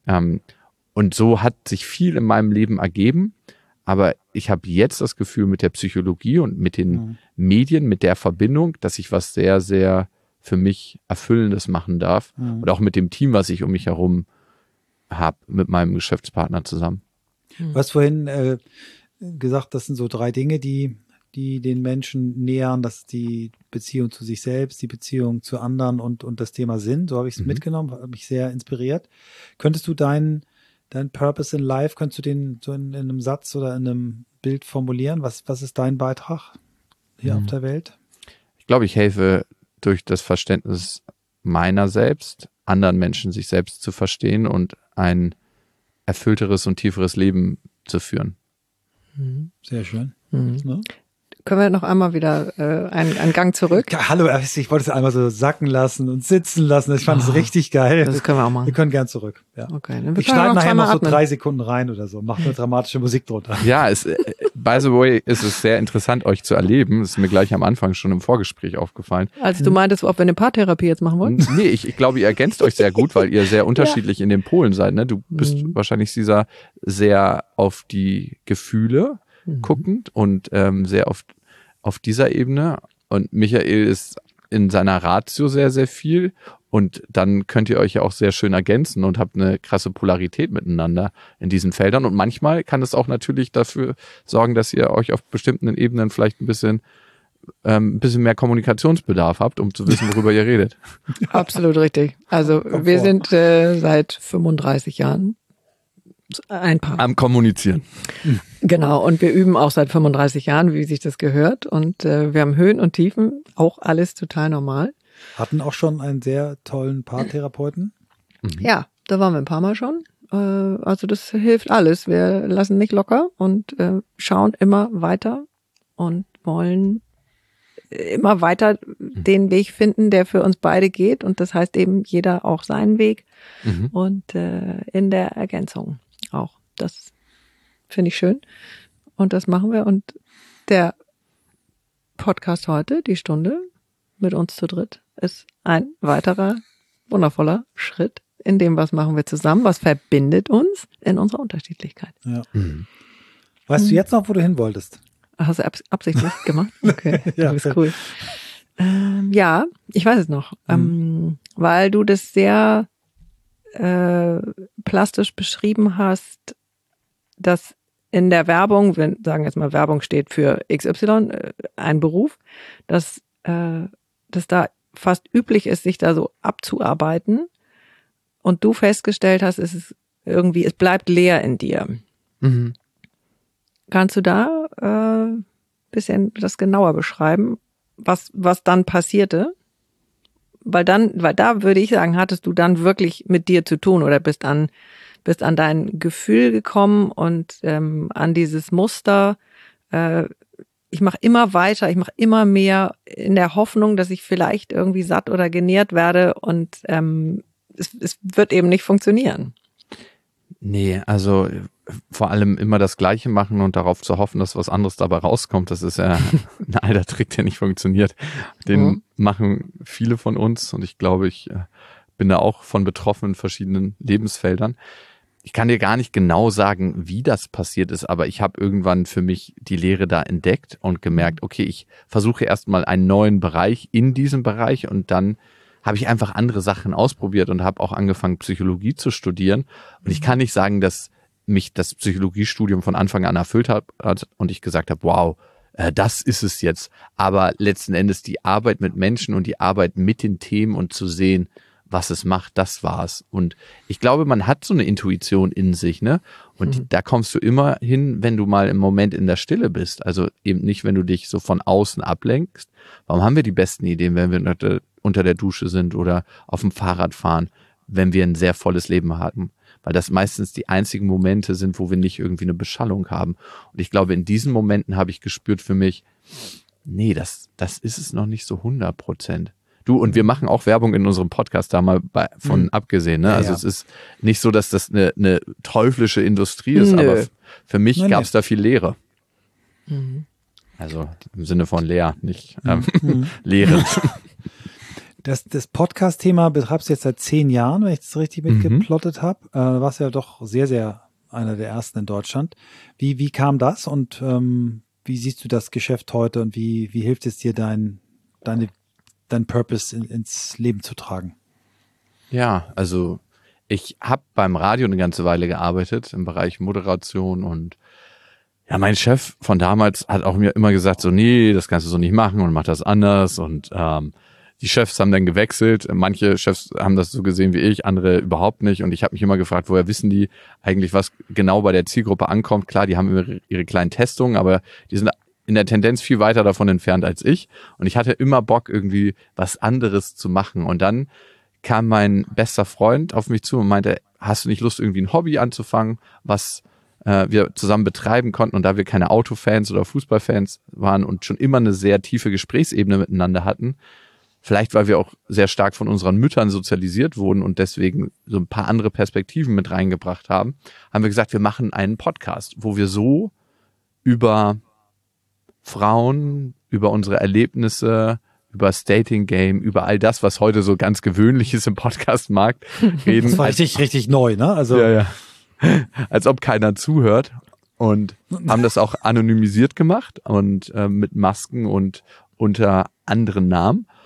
Und so hat sich viel in meinem Leben ergeben. Aber ich habe jetzt das Gefühl mit der Psychologie und mit den Medien, mit der Verbindung, dass ich was sehr, sehr für mich Erfüllendes machen darf. Und auch mit dem Team, was ich um mich herum habe, mit meinem Geschäftspartner zusammen. Du hast vorhin gesagt, das sind so 3 Dinge, die den Menschen nähern. Das ist die Beziehung zu sich selbst, die Beziehung zu anderen und das Thema Sinn. So habe ich es mitgenommen, hat mich sehr inspiriert. Könntest du dein Purpose in Life, könntest du den so in einem Satz oder in einem Bild formulieren? Was ist dein Beitrag hier auf der Welt? Ich glaube, ich helfe durch das Verständnis meiner selbst, anderen Menschen sich selbst zu verstehen und ein erfüllteres und tieferes Leben zu führen. Sehr schön. Ne? Können wir noch einmal wieder einen Gang zurück? Ja, hallo, ich wollte es einmal so sacken lassen und sitzen lassen. Ich fand es richtig geil. Das können wir auch machen. Wir können gern zurück. Ja. Okay, dann ich schneide nachher noch so 3 Sekunden rein oder so. Mach eine dramatische Musik drunter. Ja, by the way, ist es sehr interessant, euch zu erleben. Das ist mir gleich am Anfang schon im Vorgespräch aufgefallen. Als du meintest, ob wir eine Paartherapie jetzt machen wollen? Nee, ich glaube, ihr ergänzt euch sehr gut, weil ihr sehr unterschiedlich in den Polen seid. Ne? Du bist wahrscheinlich, Sisa, sehr auf die Gefühle guckend und sehr auf dieser Ebene. Und Michael ist in seiner Ratio sehr, sehr viel und dann könnt ihr euch ja auch sehr schön ergänzen und habt eine krasse Polarität miteinander in diesen Feldern und manchmal kann es auch natürlich dafür sorgen, dass ihr euch auf bestimmten Ebenen vielleicht ein bisschen mehr Kommunikationsbedarf habt, um zu wissen, worüber ihr redet. Absolut richtig. Also wir sind seit 35 Jahren ein Paar. Am Kommunizieren. Genau, und wir üben auch seit 35 Jahren, wie sich das gehört. Und wir haben Höhen und Tiefen, auch alles total normal. Hatten auch schon einen sehr tollen Paartherapeuten. Ja, da waren wir ein paar Mal schon. Also das hilft alles. Wir lassen nicht locker und schauen immer weiter und wollen immer weiter den Weg finden, der für uns beide geht. Und das heißt eben jeder auch seinen Weg und in der Ergänzung auch. Das finde ich schön. Und das machen wir. Und der Podcast heute, die Stunde mit uns zu dritt, ist ein weiterer wundervoller Schritt in dem, was machen wir zusammen, was verbindet uns in unserer Unterschiedlichkeit. Ja. Weißt du jetzt noch, wo du hin wolltest? Hast du absichtlich gemacht? Okay, Ja, das ist cool. Ja, ich weiß es noch, weil du das sehr plastisch beschrieben hast, dass in der Werbung, wenn sagen jetzt mal Werbung steht für XY, ein Beruf, dass da fast üblich ist, sich da so abzuarbeiten und du festgestellt hast, es bleibt leer in dir. Mhm. Kannst du da bisschen das genauer beschreiben, was dann passierte? Weil da würde ich sagen, hattest du dann wirklich mit dir zu tun oder bist an dein Gefühl gekommen und an dieses Muster. Ich mache immer weiter, ich mache immer mehr in der Hoffnung, dass ich vielleicht irgendwie satt oder genährt werde und es wird eben nicht funktionieren. Nee, also vor allem immer das Gleiche machen und darauf zu hoffen, dass was anderes dabei rauskommt, das ist ja ein alter Trick, der nicht funktioniert. Den machen viele von uns und ich glaube, ich bin da auch von betroffen in verschiedenen Lebensfeldern. Ich kann dir gar nicht genau sagen, wie das passiert ist, aber ich habe irgendwann für mich die Lehre da entdeckt und gemerkt, okay, ich versuche erstmal einen neuen Bereich in diesem Bereich und dann habe ich einfach andere Sachen ausprobiert und habe auch angefangen, Psychologie zu studieren. Und ich kann nicht sagen, dass mich das Psychologiestudium von Anfang an erfüllt hat und ich gesagt habe, wow, das ist es jetzt. Aber letzten Endes die Arbeit mit Menschen und die Arbeit mit den Themen und zu sehen, was es macht, das war's. Und ich glaube, man hat so eine Intuition in sich, ne? Und da kommst du immer hin, wenn du mal im Moment in der Stille bist. Also eben nicht, wenn du dich so von außen ablenkst. Warum haben wir die besten Ideen, wenn wir unter der Dusche sind oder auf dem Fahrrad fahren, wenn wir ein sehr volles Leben haben? Weil das meistens die einzigen Momente sind, wo wir nicht irgendwie eine Beschallung haben. Und ich glaube, in diesen Momenten habe ich gespürt für mich, nee, das ist es noch nicht so 100%. Du, und wir machen auch Werbung in unserem Podcast da mal von abgesehen. Ne? Also es ist nicht so, dass das eine teuflische Industrie ist, aber für mich gab es da viel Leere. Also im Sinne von leer, nicht lehrend. Das Podcast-Thema betreibst du jetzt seit 10 Jahren, wenn ich das richtig mitgeplottet habe. Warst ja doch sehr, sehr einer der ersten in Deutschland. Wie kam das und wie siehst du das Geschäft heute und wie hilft es dir, dein Purpose ins Leben zu tragen? Ja, also ich habe beim Radio eine ganze Weile gearbeitet im Bereich Moderation und ja, mein Chef von damals hat auch mir immer gesagt, so nee, das kannst du so nicht machen und mach das anders und die Chefs haben dann gewechselt. Manche Chefs haben das so gesehen wie ich, andere überhaupt nicht. Und ich habe mich immer gefragt, woher wissen die eigentlich, was genau bei der Zielgruppe ankommt? Klar, die haben immer ihre kleinen Testungen, aber die sind in der Tendenz viel weiter davon entfernt als ich. Und ich hatte immer Bock, irgendwie was anderes zu machen. Und dann kam mein bester Freund auf mich zu und meinte, hast du nicht Lust, irgendwie ein Hobby anzufangen, was wir zusammen betreiben konnten? Und da wir keine Autofans oder Fußballfans waren und schon immer eine sehr tiefe Gesprächsebene miteinander hatten, vielleicht weil wir auch sehr stark von unseren Müttern sozialisiert wurden und deswegen so ein paar andere Perspektiven mit reingebracht haben, haben wir gesagt, wir machen einen Podcast, wo wir so über Frauen, über unsere Erlebnisse, über das Dating-Game, über all das, was heute so ganz gewöhnlich ist im Podcast-Markt, reden. Das war richtig neu, ne? Also ja. Als ob keiner zuhört und haben das auch anonymisiert gemacht und mit Masken und unter anderen Namen.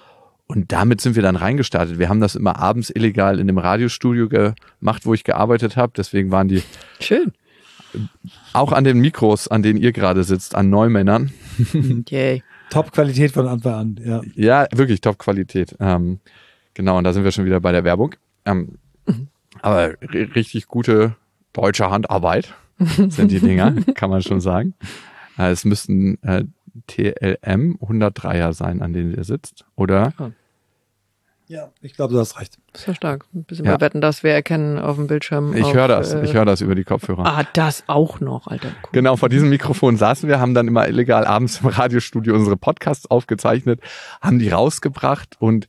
Und damit sind wir dann reingestartet. Wir haben das immer abends illegal in dem Radiostudio gemacht, wo ich gearbeitet habe. Deswegen waren die Schön. auch an den Mikros, an denen ihr gerade sitzt, an Neumännern. Yay. Top-Qualität von Anfang an, ja. Ja, wirklich Top-Qualität. Genau, und da sind wir schon wieder bei der Werbung. Aber richtig gute deutsche Handarbeit sind die Dinger, kann man schon sagen. Es müssten TLM 103er sein, an denen ihr sitzt, oder? Ja, ich glaube, du hast recht. Das ist ja stark. Ein bisschen mal wetten, dass wir erkennen auf dem Bildschirm. Ich höre das über die Kopfhörer. Ah, das auch noch, Alter. Cool. Genau, vor diesem Mikrofon saßen wir, haben dann immer illegal abends im Radiostudio unsere Podcasts aufgezeichnet, haben die rausgebracht und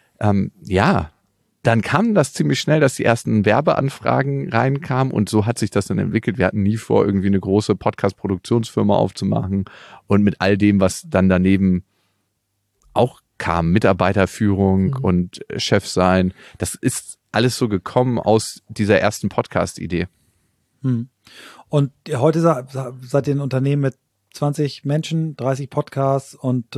dann kam das ziemlich schnell, dass die ersten Werbeanfragen reinkamen und so hat sich das dann entwickelt. Wir hatten nie vor, irgendwie eine große Podcast-Produktionsfirma aufzumachen und mit all dem, was dann daneben auch kam, Mitarbeiterführung und Chef sein, das ist alles so gekommen aus dieser ersten Podcast-Idee. Und heute seid ihr ein Unternehmen mit 20 Menschen, 30 Podcasts und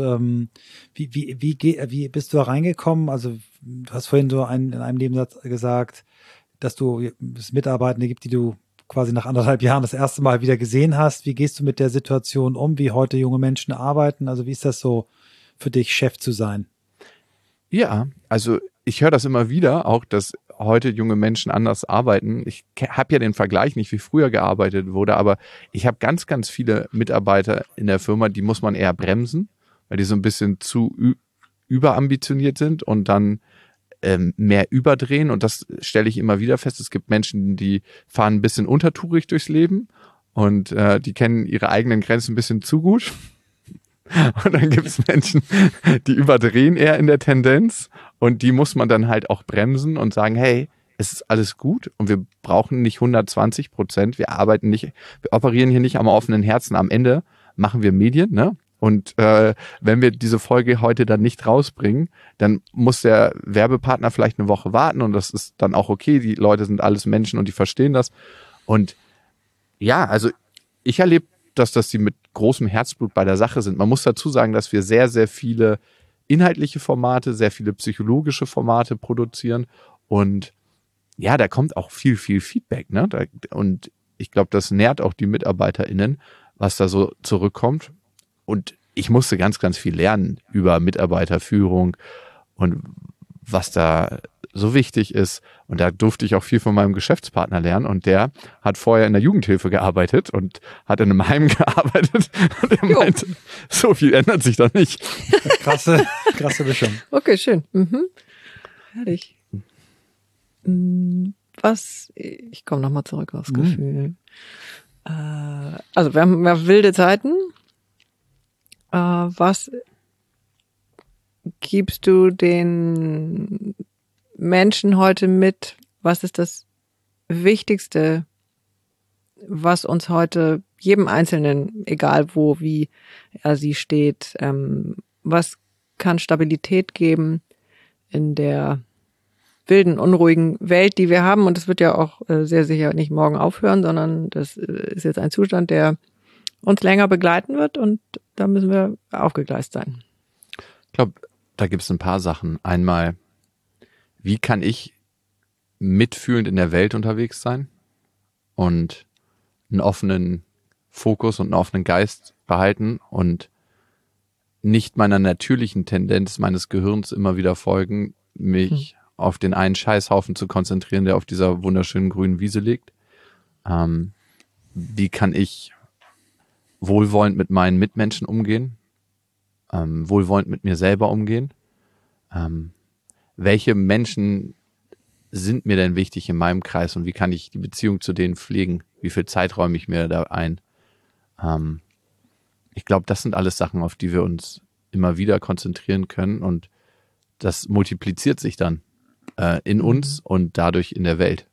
wie bist du da reingekommen? Also du hast vorhin so in einem Nebensatz gesagt, dass es Mitarbeitende gibt, die du quasi nach 1,5 Jahren das erste Mal wieder gesehen hast. Wie gehst du mit der Situation um, wie heute junge Menschen arbeiten? Also wie ist das so für dich, Chef zu sein? Ja, also ich höre das immer wieder, auch dass heute junge Menschen anders arbeiten. Ich habe ja den Vergleich nicht, wie früher gearbeitet wurde, aber ich habe ganz, ganz viele Mitarbeiter in der Firma, die muss man eher bremsen, weil die so ein bisschen zu überambitioniert sind und dann mehr überdrehen. Und das stelle ich immer wieder fest. Es gibt Menschen, die fahren ein bisschen untertourig durchs Leben und die kennen ihre eigenen Grenzen ein bisschen zu gut. Und dann gibt es Menschen, die überdrehen eher in der Tendenz und die muss man dann halt auch bremsen und sagen, hey, es ist alles gut und wir brauchen nicht 120%, wir operieren hier nicht am offenen Herzen, am Ende machen wir Medien, ne? Und wenn wir diese Folge heute dann nicht rausbringen, dann muss der Werbepartner vielleicht eine Woche warten und das ist dann auch okay, die Leute sind alles Menschen und die verstehen das. Und ja, also ich erlebe dass die mit großem Herzblut bei der Sache sind. Man muss dazu sagen, dass wir sehr, sehr viele inhaltliche Formate, sehr viele psychologische Formate produzieren und ja, da kommt auch viel, viel Feedback, ne? Und ich glaube, das nährt auch die MitarbeiterInnen, was da so zurückkommt. Und ich musste ganz, ganz viel lernen über Mitarbeiterführung und was da so wichtig ist. Und da durfte ich auch viel von meinem Geschäftspartner lernen. Und der hat vorher in der Jugendhilfe gearbeitet und hat in einem Heim gearbeitet. Und er meinte, so viel ändert sich da nicht. Krasse Mischung. Okay, schön. Herrlich. Ich komme nochmal zurück aufs Gefühl. Also wir haben wilde Zeiten. Was gibst du den Menschen heute mit? Was ist das Wichtigste, was uns heute, jedem Einzelnen, egal wo, wie er sie steht, was kann Stabilität geben in der wilden, unruhigen Welt, die wir haben? Und das wird ja auch sehr sicher nicht morgen aufhören, sondern das ist jetzt ein Zustand, der uns länger begleiten wird und da müssen wir aufgegleist sein. Ich glaube, da gibt es ein paar Sachen. Einmal, wie kann ich mitfühlend in der Welt unterwegs sein und einen offenen Fokus und einen offenen Geist behalten und nicht meiner natürlichen Tendenz meines Gehirns immer wieder folgen, mich auf den einen Scheißhaufen zu konzentrieren, der auf dieser wunderschönen grünen Wiese liegt. Wie kann ich wohlwollend mit meinen Mitmenschen umgehen, wohlwollend mit mir selber umgehen? Welche Menschen sind mir denn wichtig in meinem Kreis und wie kann ich die Beziehung zu denen pflegen? Wie viel Zeit räume ich mir da ein? Ich glaube, das sind alles Sachen, auf die wir uns immer wieder konzentrieren können und das multipliziert sich dann in uns und dadurch in der Welt.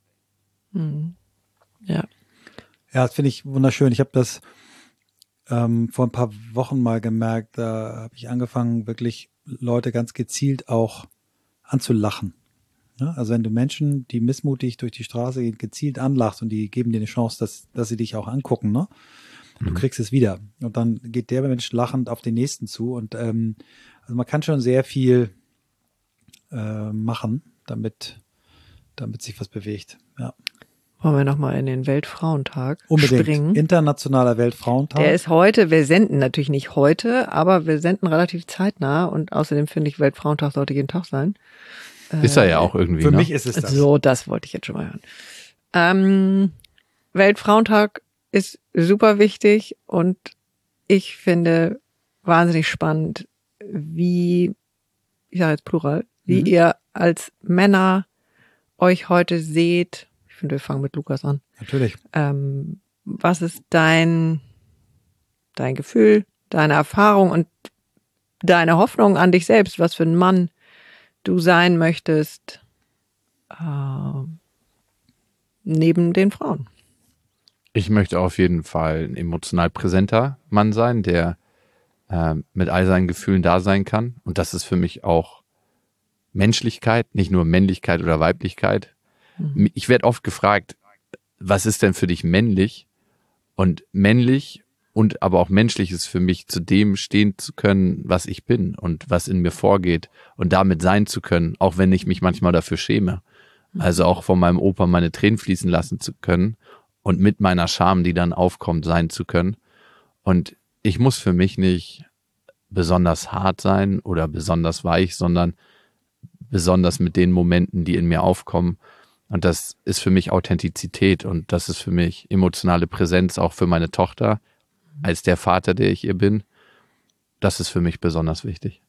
Ja. Ja, das finde ich wunderschön. Ich habe das vor ein paar Wochen mal gemerkt, da habe ich angefangen, wirklich Leute ganz gezielt auch anzulachen. Ja, also wenn du Menschen, die missmutig durch die Straße gehen, gezielt anlachst und die geben dir eine Chance, dass sie dich auch angucken, ne? Du kriegst es wieder. Und dann geht der Mensch lachend auf den nächsten zu. Und also man kann schon sehr viel machen, damit sich was bewegt. Ja. Wollen wir nochmal in den Weltfrauentag Unbedingt. springen? Internationaler Weltfrauentag. Der ist heute, wir senden natürlich nicht heute, aber wir senden relativ zeitnah und außerdem finde ich, Weltfrauentag sollte jeden Tag sein. Ist er ja auch irgendwie, Für ne? mich ist es das. So, das wollte ich jetzt schon mal hören. Weltfrauentag ist super wichtig und ich finde wahnsinnig spannend, wie, ich sage jetzt Plural, wie ihr als Männer euch heute seht. Ich finde, wir fangen mit Lukas an. Natürlich. Was ist dein Gefühl, deine Erfahrung und deine Hoffnung an dich selbst, was für ein Mann du sein möchtest neben den Frauen? Ich möchte auf jeden Fall ein emotional präsenter Mann sein, der mit all seinen Gefühlen da sein kann. Und das ist für mich auch Menschlichkeit, nicht nur Männlichkeit oder Weiblichkeit. Ich werde oft gefragt, was ist denn für dich männlich? Und männlich und aber auch menschlich ist für mich, zu dem stehen zu können, was ich bin und was in mir vorgeht und damit sein zu können, auch wenn ich mich manchmal dafür schäme. Also auch von meinem Opa meine Tränen fließen lassen zu können und mit meiner Scham, die dann aufkommt, sein zu können. Und ich muss für mich nicht besonders hart sein oder besonders weich, sondern besonders mit den Momenten, die in mir aufkommen. Und das ist für mich Authentizität und das ist für mich emotionale Präsenz auch für meine Tochter als der Vater, der ich ihr bin. Das ist für mich besonders wichtig.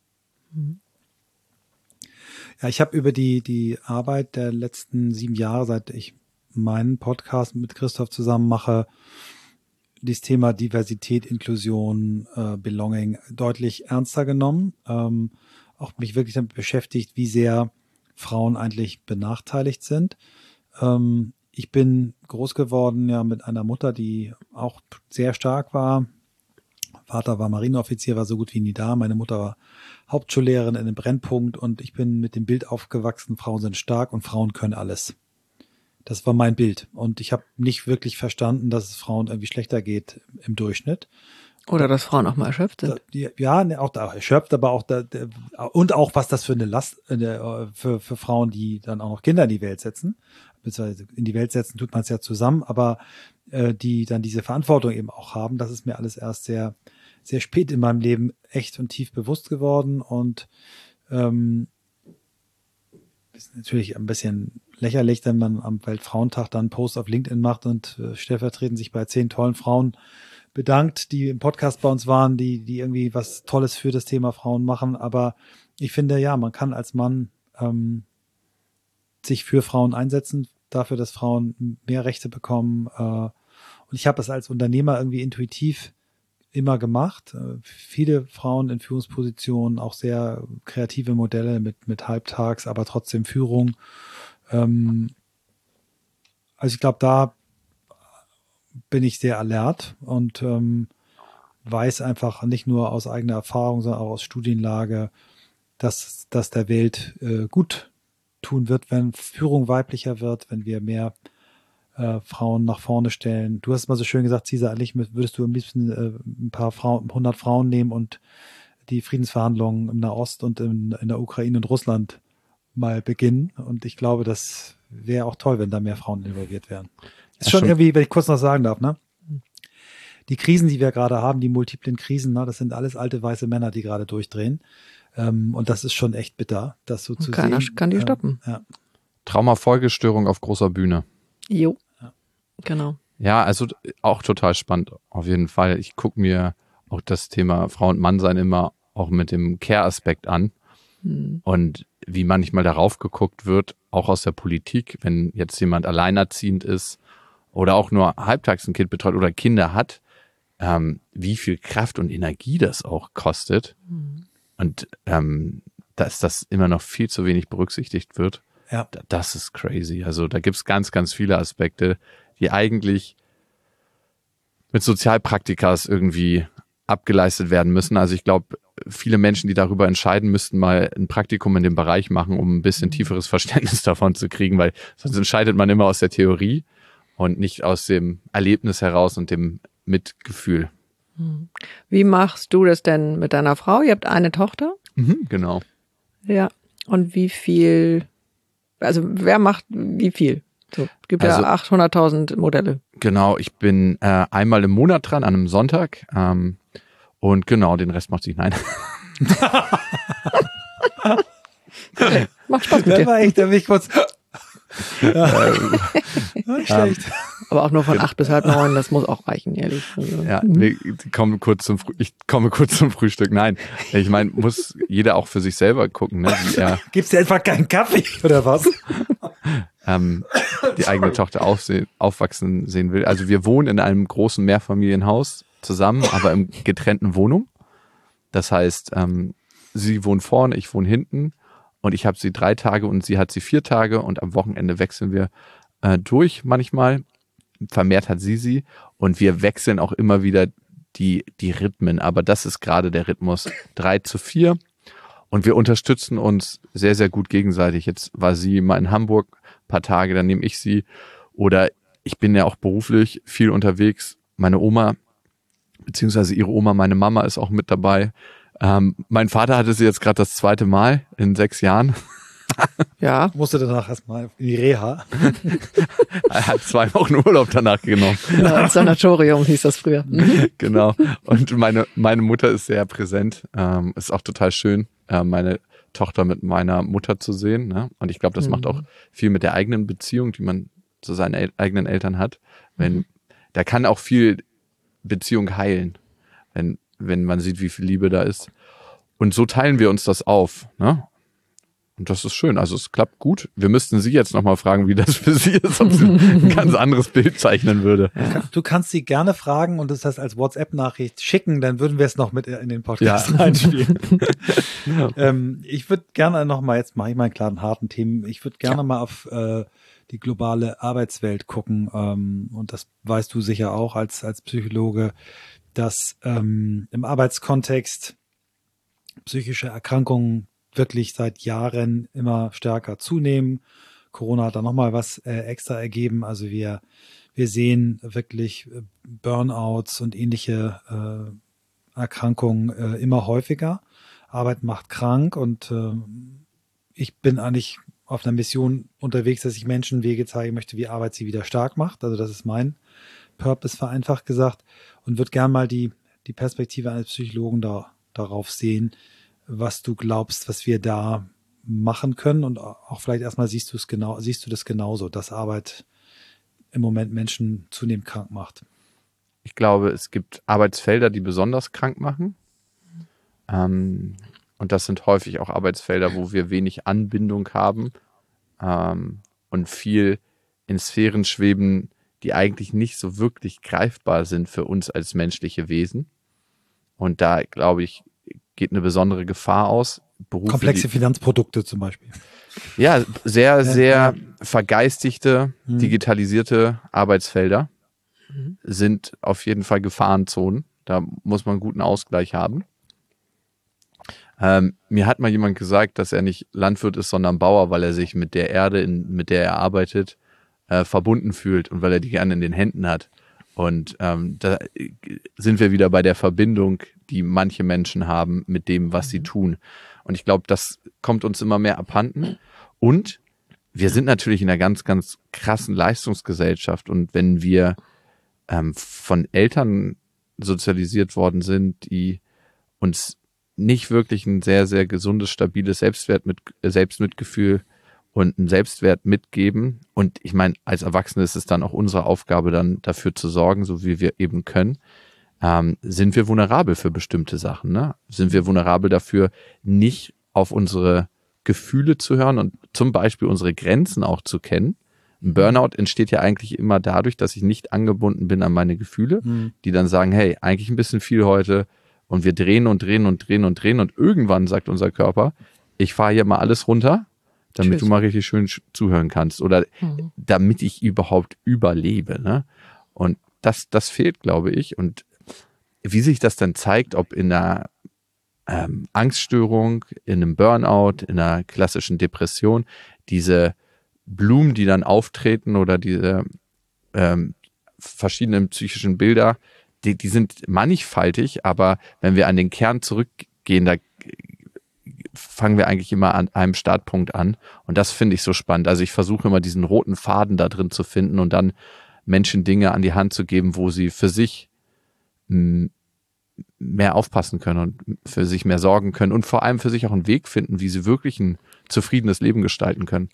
Ja, ich habe über die Arbeit der letzten 7 Jahre, seit ich meinen Podcast mit Christoph zusammen mache, dieses Thema Diversität, Inklusion, Belonging deutlich ernster genommen. Auch mich wirklich damit beschäftigt, wie sehr Frauen eigentlich benachteiligt sind. Ich bin groß geworden ja mit einer Mutter, die auch sehr stark war. Vater war Marineoffizier, war so gut wie nie da. Meine Mutter war Hauptschullehrerin in einem Brennpunkt und ich bin mit dem Bild aufgewachsen, Frauen sind stark und Frauen können alles. Das war mein Bild und ich habe nicht wirklich verstanden, dass es Frauen irgendwie schlechter geht im Durchschnitt. Oder dass Frauen auch mal erschöpft sind. Ja, auch da erschöpft, aber auch und auch was das für eine Last für Frauen, die dann auch noch Kinder in die Welt setzen, beziehungsweise in die Welt setzen tut man es ja zusammen, aber die dann diese Verantwortung eben auch haben. Das ist mir alles erst sehr, sehr spät in meinem Leben echt und tief bewusst geworden und ist natürlich ein bisschen lächerlich, wenn man am Weltfrauentag dann einen Post auf LinkedIn macht und stellvertretend sich bei 10 tollen Frauen bedankt, die im Podcast bei uns waren, die irgendwie was Tolles für das Thema Frauen machen. Aber ich finde, ja, man kann als Mann sich für Frauen einsetzen, dafür, dass Frauen mehr Rechte bekommen. Und ich habe es als Unternehmer irgendwie intuitiv immer gemacht. Viele Frauen in Führungspositionen, auch sehr kreative Modelle mit Halbtags, aber trotzdem Führung. Also ich glaube, da bin ich sehr alert und weiß einfach nicht nur aus eigener Erfahrung, sondern auch aus Studienlage, dass der Welt gut tun wird, wenn Führung weiblicher wird, wenn wir mehr Frauen nach vorne stellen. Du hast mal so schön gesagt, Cesar, eigentlich würdest du am liebsten ein paar Frauen, 100 Frauen nehmen und die Friedensverhandlungen im Nahost und in der Ukraine und Russland mal beginnen. Und ich glaube, das wäre auch toll, wenn da mehr Frauen involviert wären. Ist schon irgendwie, wenn ich kurz noch sagen darf, ne? Die Krisen, die wir gerade haben, die multiplen Krisen, ne, das sind alles alte weiße Männer, die gerade durchdrehen. Und das ist schon echt bitter, das so zu sehen. Keiner kann die stoppen. Ja. Traumafolgestörung auf großer Bühne. Jo, Ja. Genau. Ja, also auch total spannend, auf jeden Fall. Ich gucke mir auch das Thema Frau und Mann sein immer auch mit dem Care-Aspekt an. Und wie manchmal darauf geguckt wird, auch aus der Politik, wenn jetzt jemand alleinerziehend ist oder auch nur halbtags ein Kind betreut oder Kinder hat, wie viel Kraft und Energie das auch kostet. Und dass das immer noch viel zu wenig berücksichtigt wird. Ja. Das ist crazy. Also da gibt's ganz, ganz viele Aspekte, die eigentlich mit Sozialpraktikas irgendwie abgeleistet werden müssen. Also ich glaube, viele Menschen, die darüber entscheiden, müssten mal ein Praktikum in dem Bereich machen, um ein bisschen tieferes Verständnis davon zu kriegen, weil sonst entscheidet man immer aus der Theorie und nicht aus dem Erlebnis heraus und dem Mitgefühl. Wie machst du das denn mit deiner Frau? Ihr habt eine Tochter? Genau. Ja. Und wie viel, also wer macht wie viel? So, gibt ja 800.000 Modelle. Genau, ich bin einmal im Monat dran, an einem Sonntag. Und genau, den Rest macht sie. Nein. Macht Spaß mit dir. war echt, da bin ich kurz. Nicht schlecht. Aber auch nur von 8 bis halb 9, das muss auch reichen, ehrlich. Also, Ja, ich komme kurz zum Frühstück. Nein, ich meine, muss jeder auch für sich selber gucken, ne, wie er Gibt's dir einfach keinen Kaffee oder was? die eigene Tochter aufwachsen sehen will. Also wir wohnen in einem großen Mehrfamilienhaus zusammen, aber in getrennten Wohnungen. Das heißt, sie wohnt vorne, ich wohne hinten und ich habe sie 3 Tage und sie hat sie 4 Tage und am Wochenende wechseln wir durch manchmal. Vermehrt hat sie und wir wechseln auch immer wieder die Rhythmen, aber das ist gerade der Rhythmus 3:4 und wir unterstützen uns sehr, sehr gut gegenseitig. Jetzt war sie mal in Hamburg ein paar Tage, dann nehme ich sie oder ich bin ja auch beruflich viel unterwegs. Meine Oma, beziehungsweise ihre Oma, meine Mama ist auch mit dabei. Mein Vater hatte sie jetzt gerade das 2. Mal in 6 Jahren. ja. Musste danach erstmal in die Reha. Er hat 2 Wochen Urlaub danach genommen. Genau, Sanatorium hieß das früher. Genau. Und meine Mutter ist sehr präsent. Ist auch total schön, meine Tochter mit meiner Mutter zu sehen. Ne? Und ich glaube, das macht auch viel mit der eigenen Beziehung, die man zu seinen eigenen Eltern hat. Da kann auch viel Beziehung heilen, wenn man sieht, wie viel Liebe da ist. Und so teilen wir uns das auf. Ne? Und das ist schön. Also es klappt gut. Wir müssten sie jetzt nochmal fragen, wie das für sie ist, ob sie ein ganz anderes Bild zeichnen würde. Du kannst sie gerne fragen und das heißt als WhatsApp-Nachricht schicken, dann würden wir es noch mit in den Podcast reinspielen. Ich würde gerne nochmal, jetzt mache ich mal einen klaren harten Themen, ich würde gerne mal auf die globale Arbeitswelt gucken und das weißt du sicher auch als Psychologe, dass im Arbeitskontext psychische Erkrankungen wirklich seit Jahren immer stärker zunehmen. Corona hat da nochmal was extra ergeben. Also wir sehen wirklich Burnouts und ähnliche Erkrankungen immer häufiger. Arbeit macht krank und ich bin eigentlich auf einer Mission unterwegs, dass ich Menschen Wege zeigen möchte, wie Arbeit sie wieder stark macht. Also das ist mein Purpose, vereinfacht gesagt, und würde gern mal die Perspektive eines Psychologen darauf sehen, was du glaubst, was wir da machen können und auch vielleicht erstmal siehst du das genauso, dass Arbeit im Moment Menschen zunehmend krank macht. Ich glaube, es gibt Arbeitsfelder, die besonders krank machen. Und das sind häufig auch Arbeitsfelder, wo wir wenig Anbindung haben und viel in Sphären schweben, die eigentlich nicht so wirklich greifbar sind für uns als menschliche Wesen. Und da, glaube ich, geht eine besondere Gefahr aus. Komplexe Finanzprodukte zum Beispiel. Ja, sehr vergeistigte, digitalisierte Arbeitsfelder sind auf jeden Fall Gefahrenzonen. Da muss man einen guten Ausgleich haben. Mir hat mal jemand gesagt, dass er nicht Landwirt ist, sondern Bauer, weil er sich mit der Erde, mit der er arbeitet, verbunden fühlt und weil er die gerne in den Händen hat. Und da sind wir wieder bei der Verbindung, die manche Menschen haben mit dem, was sie tun. Und ich glaube, das kommt uns immer mehr abhanden. Und wir sind natürlich in einer ganz, ganz krassen Leistungsgesellschaft. Und wenn wir von Eltern sozialisiert worden sind, die uns nicht wirklich ein sehr, sehr gesundes, stabiles Selbstmitgefühl und einen Selbstwert mitgeben. Und ich meine, als Erwachsene ist es dann auch unsere Aufgabe, dann dafür zu sorgen, so wie wir eben können, sind wir vulnerabel für bestimmte Sachen. Ne? Sind wir vulnerabel dafür, nicht auf unsere Gefühle zu hören und zum Beispiel unsere Grenzen auch zu kennen. Ein Burnout entsteht ja eigentlich immer dadurch, dass ich nicht angebunden bin an meine Gefühle, die dann sagen, hey, eigentlich ein bisschen viel heute und wir drehen und drehen und drehen und drehen und irgendwann sagt unser Körper, ich fahre hier mal alles runter, damit du mal richtig schön zuhören kannst oder damit ich überhaupt überlebe. Ne? Und das fehlt, glaube ich. Und wie sich das dann zeigt, ob in einer Angststörung, in einem Burnout, in einer klassischen Depression, diese Blumen, die dann auftreten oder diese verschiedenen psychischen Bilder, die sind mannigfaltig, aber wenn wir an den Kern zurückgehen, da fangen wir eigentlich immer an einem Startpunkt an. Und das finde ich so spannend. Also ich versuche immer diesen roten Faden da drin zu finden und dann Menschen Dinge an die Hand zu geben, wo sie für sich mehr aufpassen können und für sich mehr sorgen können und vor allem für sich auch einen Weg finden, wie sie wirklich ein zufriedenes Leben gestalten können.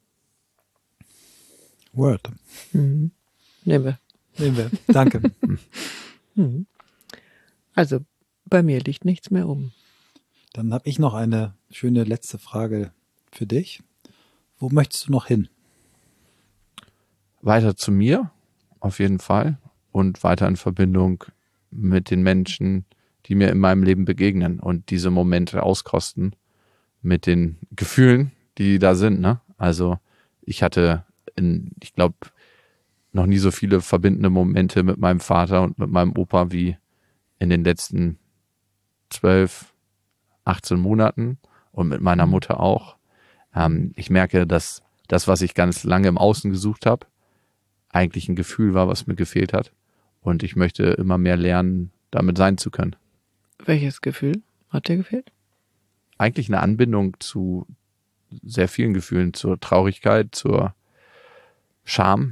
Word. Mhm. Nehmen wir. Danke. wir. Also, bei mir liegt nichts mehr um. Dann habe ich noch eine schöne letzte Frage für dich. Wo möchtest du noch hin? Weiter zu mir, auf jeden Fall. Und weiter in Verbindung mit den Menschen, die mir in meinem Leben begegnen und diese Momente auskosten mit den Gefühlen, die da sind. Ne? Also ich hatte, ich glaube, noch nie so viele verbindende Momente mit meinem Vater und mit meinem Opa wie in den letzten 12, 18 Monaten und mit meiner Mutter auch. Ich merke, dass das, was ich ganz lange im Außen gesucht habe, eigentlich ein Gefühl war, was mir gefehlt hat. Und ich möchte immer mehr lernen, damit sein zu können. Welches Gefühl hat dir gefehlt? Eigentlich eine Anbindung zu sehr vielen Gefühlen, zur Traurigkeit, zur Scham,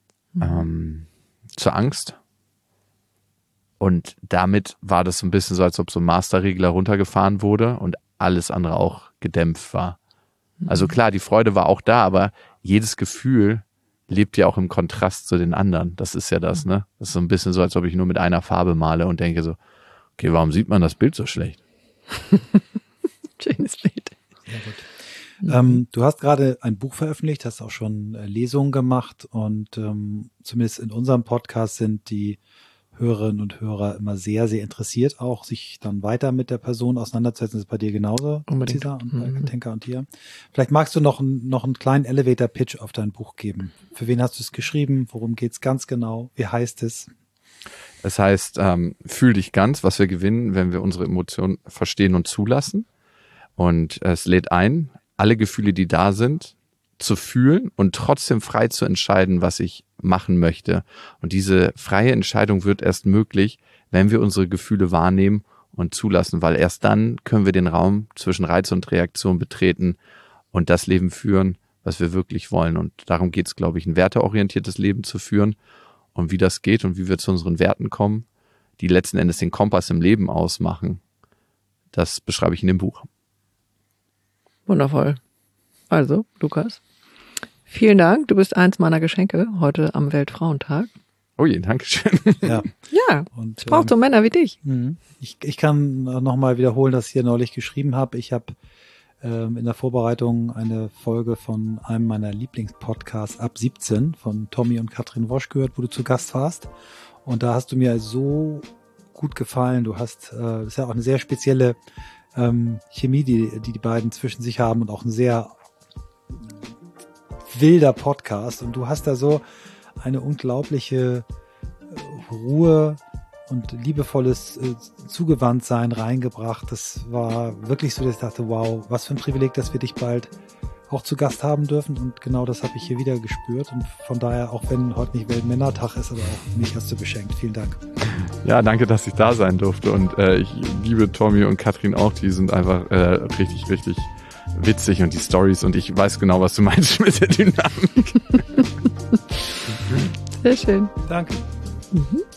zur Angst. Und damit war das so ein bisschen so, als ob so ein Masterregler runtergefahren wurde und alles andere auch gedämpft war. Also klar, die Freude war auch da, aber jedes Gefühl lebt ja auch im Kontrast zu den anderen. Das ist ja das, ne? Das ist so ein bisschen so, als ob ich nur mit einer Farbe male und denke so, okay, warum sieht man das Bild so schlecht? Schönes Bild. Sehr gut. Du hast gerade ein Buch veröffentlicht, hast auch schon Lesungen gemacht und zumindest in unserem Podcast sind die Hörerinnen und Hörer immer sehr, sehr interessiert, auch sich dann weiter mit der Person auseinanderzusetzen. Das ist bei dir genauso, Unbedingt. Cesar, und bei Katinka und dir. Vielleicht magst du noch einen kleinen Elevator-Pitch auf dein Buch geben. Für wen hast du es geschrieben? Worum geht's ganz genau? Wie heißt es? Es heißt, fühl dich ganz, was wir gewinnen, wenn wir unsere Emotionen verstehen und zulassen. Und es lädt ein, alle Gefühle, die da sind, zu fühlen und trotzdem frei zu entscheiden, was ich machen möchte. Und diese freie Entscheidung wird erst möglich, wenn wir unsere Gefühle wahrnehmen und zulassen, weil erst dann können wir den Raum zwischen Reiz und Reaktion betreten und das Leben führen, was wir wirklich wollen. Und darum geht es, glaube ich, ein werteorientiertes Leben zu führen. Und wie das geht und wie wir zu unseren Werten kommen, die letzten Endes den Kompass im Leben ausmachen, das beschreibe ich in dem Buch. Wundervoll. Also, Lukas, vielen Dank. Du bist eins meiner Geschenke heute am Weltfrauentag. Oh je, danke schön. Ja. Ja, Und, es braucht so Männer wie dich. Ich kann nochmal wiederholen, dass ich hier neulich geschrieben habe. Ich habe in der Vorbereitung eine Folge von einem meiner Lieblingspodcasts ab 17 von Tommy und Katrin Wosch gehört, wo du zu Gast warst. Und da hast du mir so gut gefallen. Du hast, das ist ja auch eine sehr spezielle Chemie, die beiden zwischen sich haben und auch ein sehr wilder Podcast. Und du hast da so eine unglaubliche Ruhe und liebevolles Zugewandtsein reingebracht. Das war wirklich so, dass ich dachte, wow, was für ein Privileg, dass wir dich bald auch zu Gast haben dürfen. Und genau das habe ich hier wieder gespürt. Und von daher, auch wenn heute nicht Weltmännertag ist, aber auch mich hast du beschenkt. Vielen Dank. Ja, danke, dass ich da sein durfte. Und ich liebe Tommy und Katrin auch. Die sind einfach richtig, richtig witzig und die Storys. Und ich weiß genau, was du meinst mit der Dynamik. Sehr schön. Danke. Mhm.